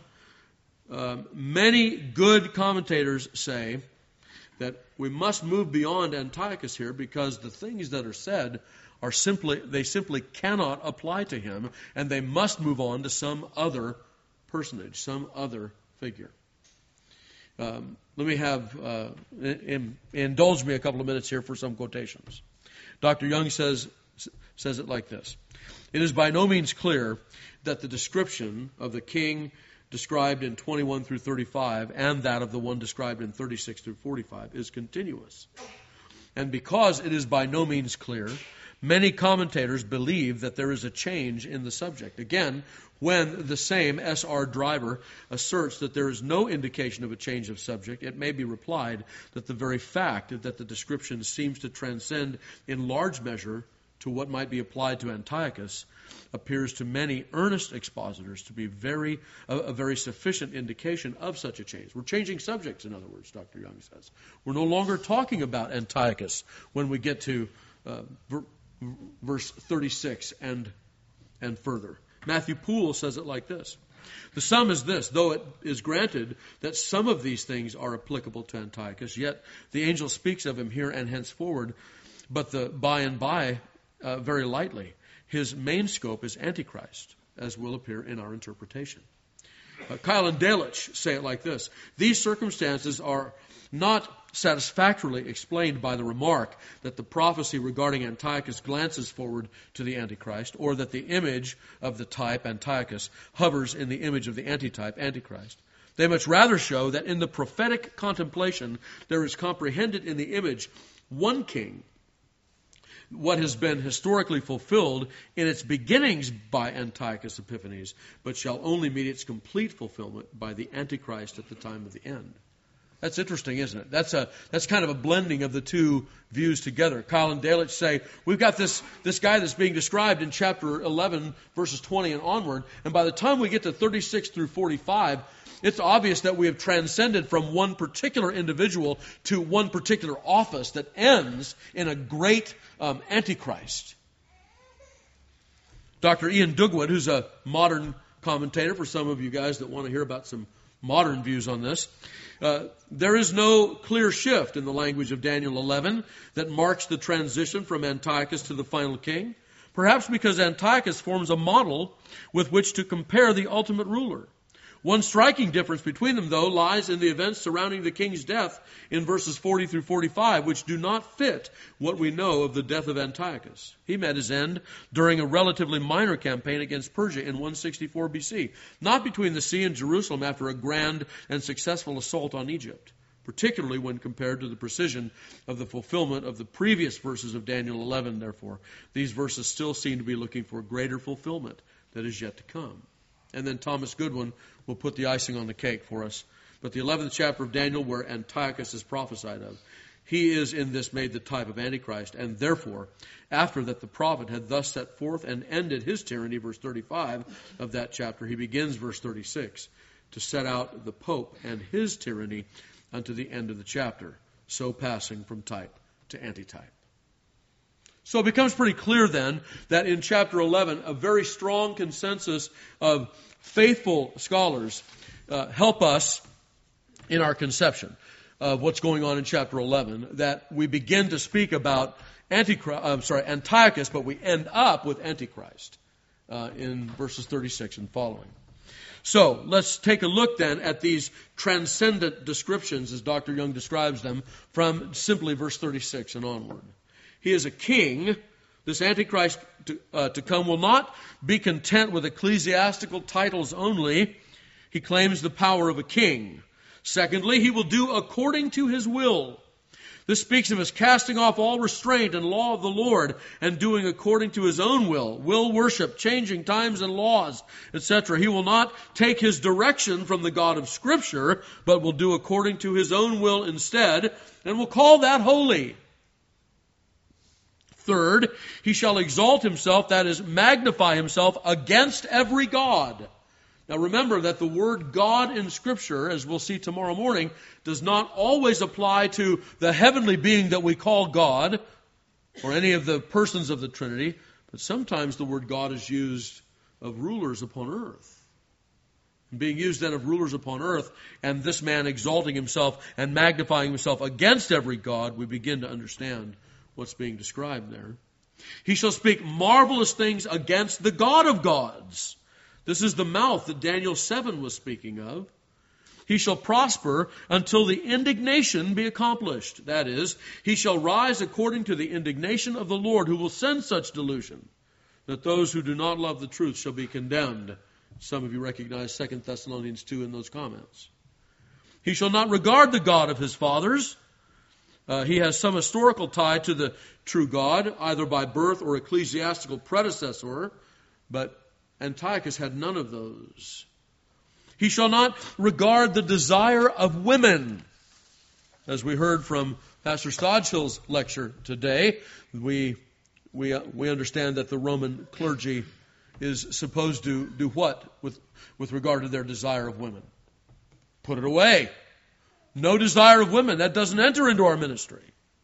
many good commentators say that we must move beyond Antiochus here because the things that are said are simply cannot apply to him, and they must move on to some other personage, some other figure. Let me indulge me a couple of minutes here for some quotations. Dr. Young says it like this. It is by no means clear that the description of the king described in 21 through 35 and that of the one described in 36 through 45 is continuous. And because it is by no means clear, many commentators believe that there is a change in the subject. Again, when the same S.R. Driver asserts that there is no indication of a change of subject, it may be replied that the very fact that the description seems to transcend in large measure to what might be applied to Antiochus appears to many earnest expositors to be a very sufficient indication of such a change. We're changing subjects, in other words, Dr. Young says. We're no longer talking about Antiochus when we get to verse 36 and further. Matthew Poole says it like this. The sum is this, though it is granted that some of these things are applicable to Antiochus, yet the angel speaks of him here and henceforward, but the by and by very lightly. His main scope is Antichrist, as will appear in our interpretation. Kyle and Delitzsch say it like this. These circumstances are not satisfactorily explained by the remark that the prophecy regarding Antiochus glances forward to the Antichrist, or that the image of the type, Antiochus, hovers in the image of the antitype, Antichrist. They much rather show that in the prophetic contemplation there is comprehended in the image one king, what has been historically fulfilled in its beginnings by Antiochus Epiphanes, but shall only meet its complete fulfillment by the Antichrist at the time of the end. That's interesting, isn't it? That's kind of a blending of the two views together. Kyle and Delitzsch say, we've got this guy that's being described in chapter 11, verses 20 and onward, and by the time we get to 36 through 45, it's obvious that we have transcended from one particular individual to one particular office that ends in a great Antichrist. Dr. Ian Dugwood, who's a modern commentator, for some of you guys that want to hear about some modern views on this, there is no clear shift in the language of Daniel 11 that marks the transition from Antiochus to the final king, perhaps because Antiochus forms a model with which to compare the ultimate ruler. One striking difference between them, though, lies in the events surrounding the king's death in verses 40 through 45, which do not fit what we know of the death of Antiochus. He met his end during a relatively minor campaign against Persia in 164 BC, not between the sea and Jerusalem after a grand and successful assault on Egypt, particularly when compared to the precision of the fulfillment of the previous verses of Daniel 11, therefore. These verses still seem to be looking for greater fulfillment that is yet to come. And then Thomas Goodwin will put the icing on the cake for us. But the 11th chapter of Daniel, where Antiochus is prophesied of, he is in this made the type of Antichrist. And therefore, after that the prophet had thus set forth and ended his tyranny, verse 35 of that chapter, he begins verse 36 to set out the Pope and his tyranny unto the end of the chapter, so passing from type to antitype. So it becomes pretty clear then that in chapter 11, a very strong consensus of faithful scholars help us in our conception of what's going on in chapter 11, that we begin to speak about Antiochus, but we end up with Antichrist in verses 36 and following. So let's take a look then at these transcendent descriptions, as Dr. Young describes them, from simply verse 36 and onward. He is a king. This Antichrist to come will not be content with ecclesiastical titles only. He claims the power of a king. Secondly, he will do according to his will. This speaks of his casting off all restraint and law of the Lord and doing according to his own will worship, changing times and laws, etc. He will not take his direction from the God of Scripture, but will do according to his own will instead, and will call that holy. Third, he shall exalt himself, that is, magnify himself against every god. Now remember that the word God in Scripture, as we'll see tomorrow morning, does not always apply to the heavenly being that we call God, or any of the persons of the Trinity, but sometimes the word God is used of rulers upon earth. And being used then of rulers upon earth, and this man exalting himself and magnifying himself against every god, we begin to understand what's being described there. He shall speak marvelous things against the God of gods. This is the mouth that Daniel 7 was speaking of. He shall prosper until the indignation be accomplished. That is, he shall rise according to the indignation of the Lord, who will send such delusion, that those who do not love the truth shall be condemned. Some of you recognize 2 Thessalonians 2 in those comments. He shall not regard the God of his fathers. He has some historical tie to the true God, either by birth or ecclesiastical predecessor, but Antiochus had none of those. He shall not regard the desire of women. As we heard from Pastor Stodgehill's lecture today, we understand that the Roman clergy is supposed to do what with regard to their desire of women? Put it away. No desire of women. That doesn't enter into our ministry.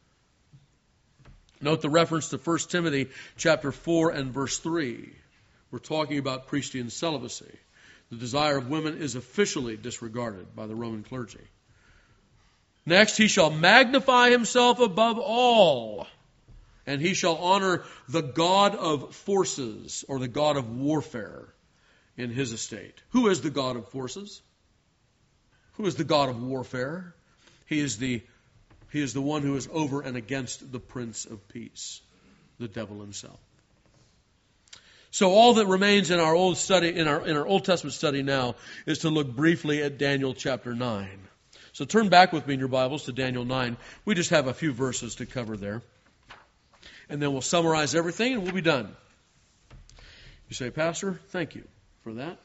Note the reference to 1 Timothy chapter 4 and verse 3. We're talking about Christian celibacy. The desire of women is officially disregarded by the Roman clergy. Next, he shall magnify himself above all, and he shall honor the God of forces, or the God of warfare, in his estate. Who is the God of forces? Who is the God of warfare? He is the one who is over and against the Prince of Peace, the devil himself. So all that remains in our Old Testament study now is to look briefly at Daniel chapter 9. So turn back with me in your Bibles to Daniel 9. We just have a few verses to cover there. And then we'll summarize everything and we'll be done. You say, Pastor, thank you for that.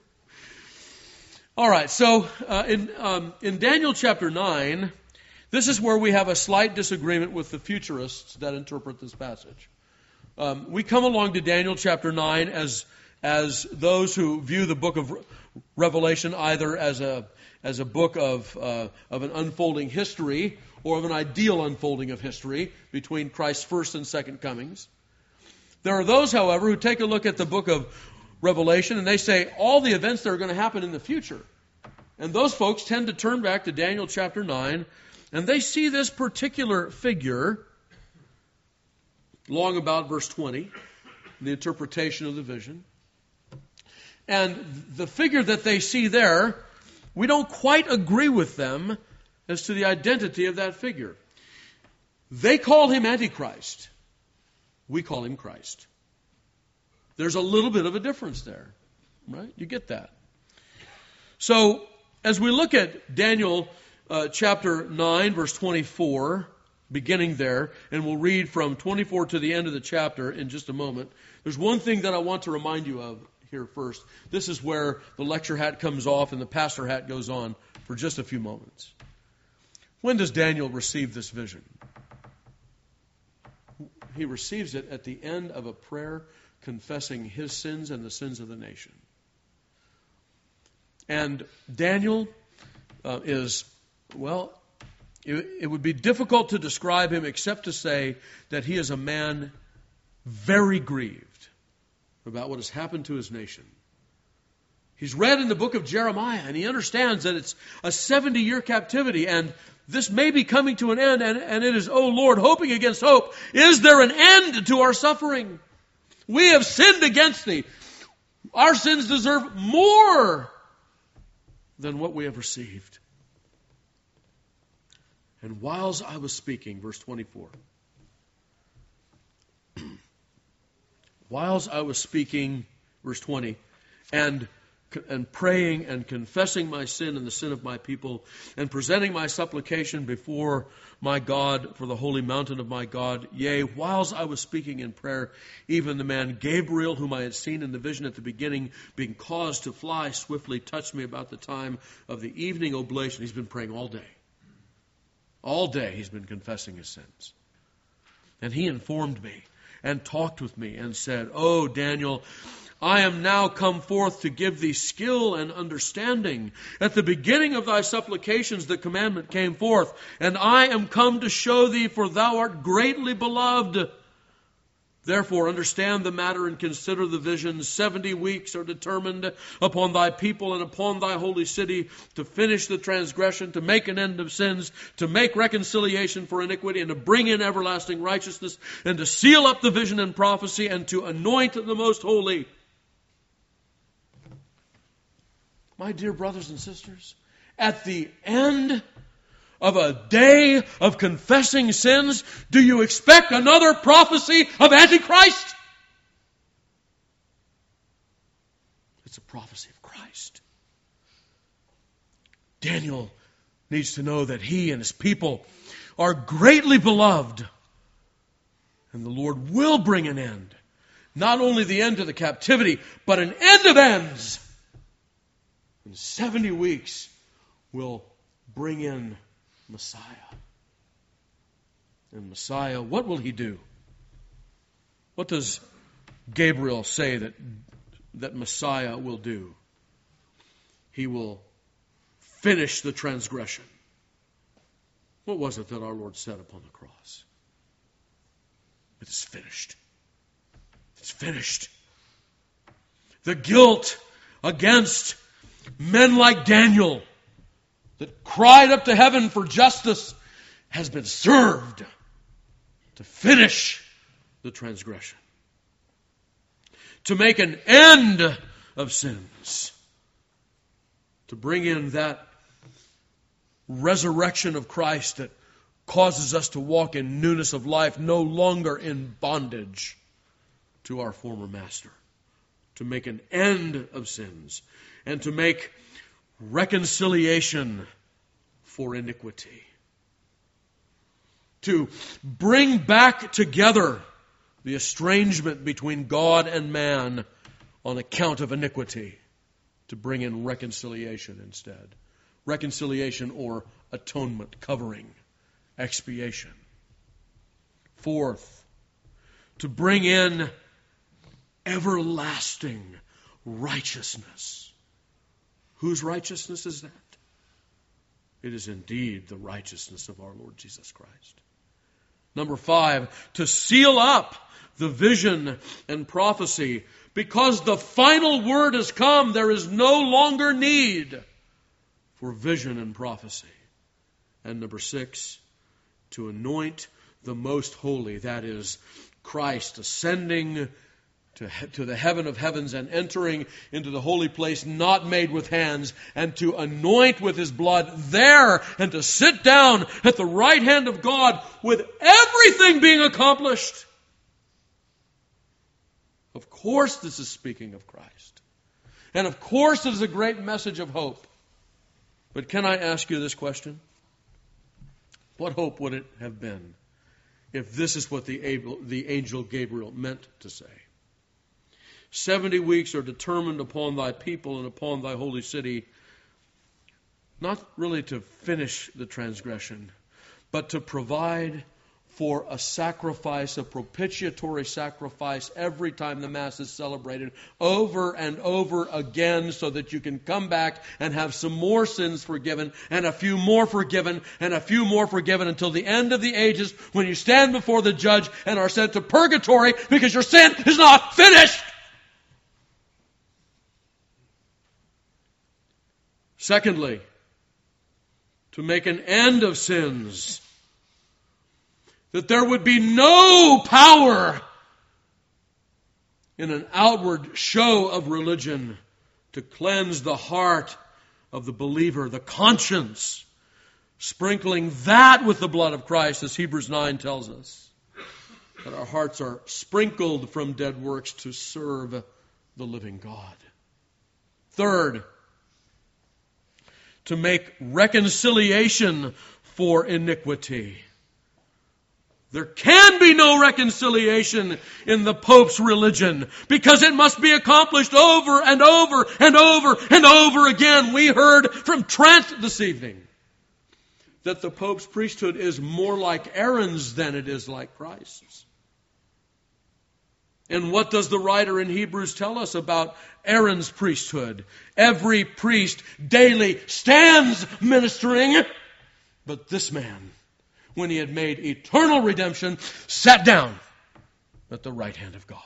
All right, so in Daniel chapter 9, this is where we have a slight disagreement with the futurists that interpret this passage. We come along to Daniel chapter 9 as those who view the book of Revelation either as a book of an unfolding history or of an ideal unfolding of history between Christ's first and second comings. There are those, however, who take a look at the book of Revelation and they say all the events that are going to happen in the future. And those folks tend to turn back to Daniel chapter 9 and they see this particular figure long about verse 20, the interpretation of the vision. And the figure that they see there, we don't quite agree with them as to the identity of that figure. They call him Antichrist. We call him Christ. There's a little bit of a difference there, right? You get that. So, as we look at Daniel chapter 9, verse 24, beginning there, and we'll read from 24 to the end of the chapter in just a moment. There's one thing that I want to remind you of here first. This is where the lecture hat comes off and the pastor hat goes on for just a few moments. When does Daniel receive this vision? He receives it at the end of a prayer confessing his sins and the sins of the nation. And Daniel it would be difficult to describe him except to say that he is a man very grieved about what has happened to his nation. He's read in the book of Jeremiah, and he understands that it's a 70-year captivity, and this may be coming to an end, and it is, oh Lord, hoping against hope. Is there an end to our suffering? We have sinned against thee. Our sins deserve more than what we have received. And whiles I was speaking, verse 24. Whiles I was speaking, verse 20, and praying and confessing my sin and the sin of my people, and presenting my supplication before my God for the holy mountain of my God. Yea, whiles I was speaking in prayer, even the man Gabriel, whom I had seen in the vision at the beginning, being caused to fly swiftly, touched me about the time of the evening oblation. He's been praying all day. All day he's been confessing his sins. And he informed me and talked with me and said, O Daniel, I am now come forth to give thee skill and understanding. At the beginning of thy supplications the commandment came forth, and I am come to show thee, for thou art greatly beloved. Therefore understand the matter and consider the visions. 70 weeks are determined upon thy people and upon thy holy city to finish the transgression, to make an end of sins, to make reconciliation for iniquity, and to bring in everlasting righteousness, and to seal up the vision and prophecy, and to anoint the most holy. My dear brothers and sisters, at the end of a day of confessing sins, do you expect another prophecy of Antichrist? It's a prophecy of Christ. Daniel needs to know that he and his people are greatly beloved, and the Lord will bring an end. Not only the end to the captivity, but an end of ends. In 70 weeks will bring in Messiah. And Messiah, what will he do? What does Gabriel say that Messiah will do? He will finish the transgression. What was it that our Lord said upon the cross? It is finished. It's finished. The guilt against men like Daniel that cried up to heaven for justice has been served to finish the transgression, to make an end of sins, to bring in that resurrection of Christ that causes us to walk in newness of life, no longer in bondage to our former master, to make an end of sins, and to make reconciliation for iniquity. To bring back together the estrangement between God and man on account of iniquity. To bring in reconciliation instead. Reconciliation or atonement, covering, expiation. Fourth, to bring in everlasting righteousness. Whose righteousness is that? It is indeed the righteousness of our Lord Jesus Christ. Number 5, to seal up the vision and prophecy. Because the final word has come, there is no longer need for vision and prophecy. And number 6, to anoint the most holy, that is, Christ ascending to the heaven of heavens and entering into the holy place not made with hands, and to anoint with his blood there, and to sit down at the right hand of God with everything being accomplished. Of course this is speaking of Christ. And of course it is a great message of hope. But can I ask you this question? What hope would it have been if this is what the angel Gabriel meant to say? 70 weeks are determined upon thy people and upon thy holy city, not really to finish the transgression, but to provide for a sacrifice, a propitiatory sacrifice, every time the Mass is celebrated, over and over again, so that you can come back and have some more sins forgiven, and a few more forgiven, and a few more forgiven, until the end of the ages, when you stand before the judge and are sent to purgatory because your sin is not finished. Secondly, to make an end of sins, that there would be no power in an outward show of religion to cleanse the heart of the believer, the conscience, sprinkling that with the blood of Christ, as Hebrews 9 tells us, that our hearts are sprinkled from dead works to serve the living God. Third, to make reconciliation for iniquity. There can be no reconciliation in the Pope's religion, because it must be accomplished over and over and over and over again. We heard from Trent this evening that the Pope's priesthood is more like Aaron's than it is like Christ's. And what does the writer in Hebrews tell us about Aaron's priesthood? Every priest daily stands ministering, but this man, when he had made eternal redemption, sat down at the right hand of God.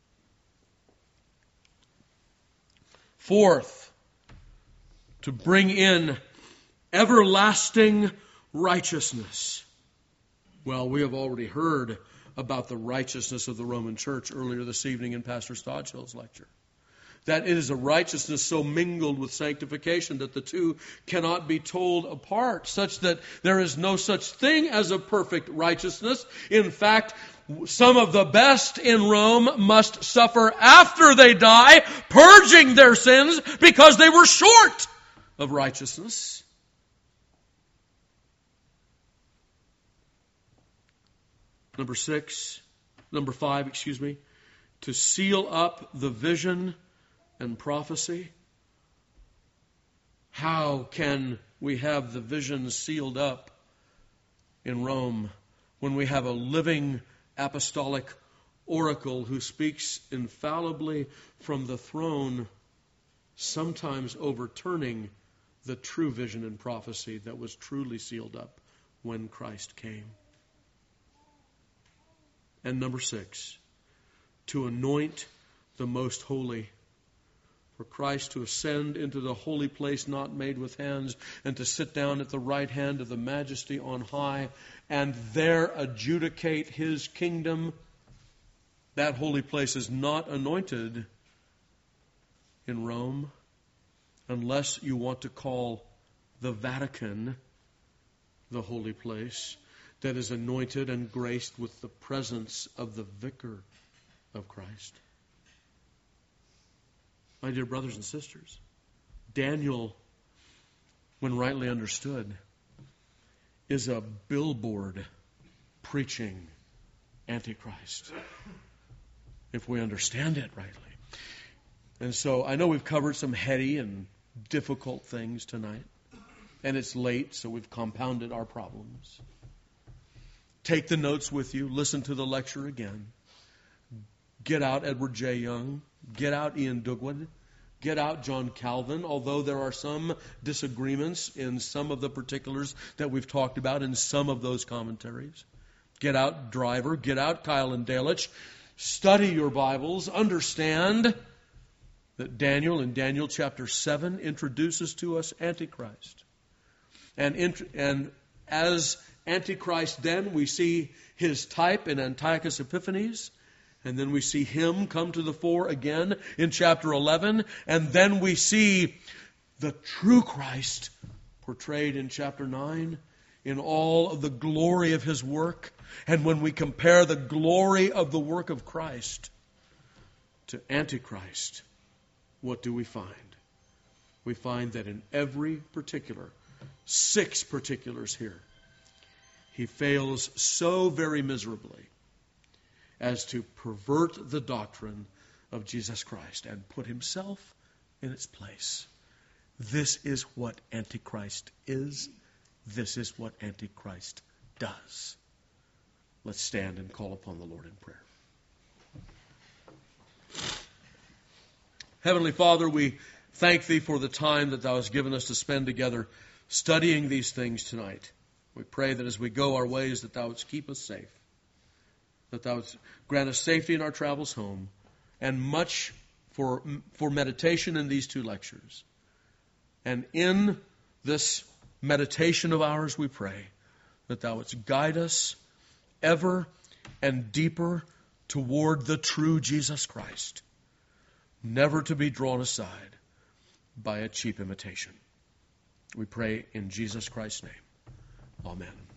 Fourth, to bring in everlasting righteousness. Well, we have already heard about the righteousness of the Roman Church earlier this evening in Pastor Stodgehill's lecture. That it is a righteousness so mingled with sanctification that the two cannot be told apart, such that there is no such thing as a perfect righteousness. In fact, some of the best in Rome must suffer after they die, purging their sins because they were short of righteousness. Number five, to seal up the vision and prophecy. How can we have the vision sealed up in Rome when we have a living apostolic oracle who speaks infallibly from the throne, sometimes overturning the true vision and prophecy that was truly sealed up when Christ came? And number 6, to anoint the most holy. For Christ to ascend into the holy place not made with hands, and to sit down at the right hand of the Majesty on high, and there adjudicate His kingdom. That holy place is not anointed in Rome, unless you want to call the Vatican the holy place that is anointed and graced with the presence of the Vicar of Christ. My dear brothers and sisters, Daniel, when rightly understood, is a billboard preaching Antichrist, if we understand it rightly. And so I know we've covered some heady and difficult things tonight, and it's late, so we've compounded our problems. Take the notes with you. Listen to the lecture again. Get out Edward J. Young. Get out Ian Dugwood. Get out John Calvin, although there are some disagreements in some of the particulars that we've talked about in some of those commentaries. Get out Driver. Get out Kyle and Delitzsch. Study your Bibles. Understand that Daniel, in Daniel chapter 7, introduces to us Antichrist. And as Antichrist, then we see his type in Antiochus Epiphanes, and then we see him come to the fore again in chapter 11, and then we see the true Christ portrayed in chapter 9 in all of the glory of his work. And when we compare the glory of the work of Christ to Antichrist, what do we find? We find that in every particular, 6 particulars here, he fails so very miserably as to pervert the doctrine of Jesus Christ and put himself in its place. This is what Antichrist is. This is what Antichrist does. Let's stand and call upon the Lord in prayer. Heavenly Father, we thank Thee for the time that Thou hast given us to spend together studying these things tonight. We pray that as we go our ways, that Thou wouldst keep us safe, that Thou wouldst grant us safety in our travels home, and much for meditation in these 2 lectures. And in this meditation of ours, we pray that Thou wouldst guide us ever and deeper toward the true Jesus Christ, never to be drawn aside by a cheap imitation. We pray in Jesus Christ's name. Amen.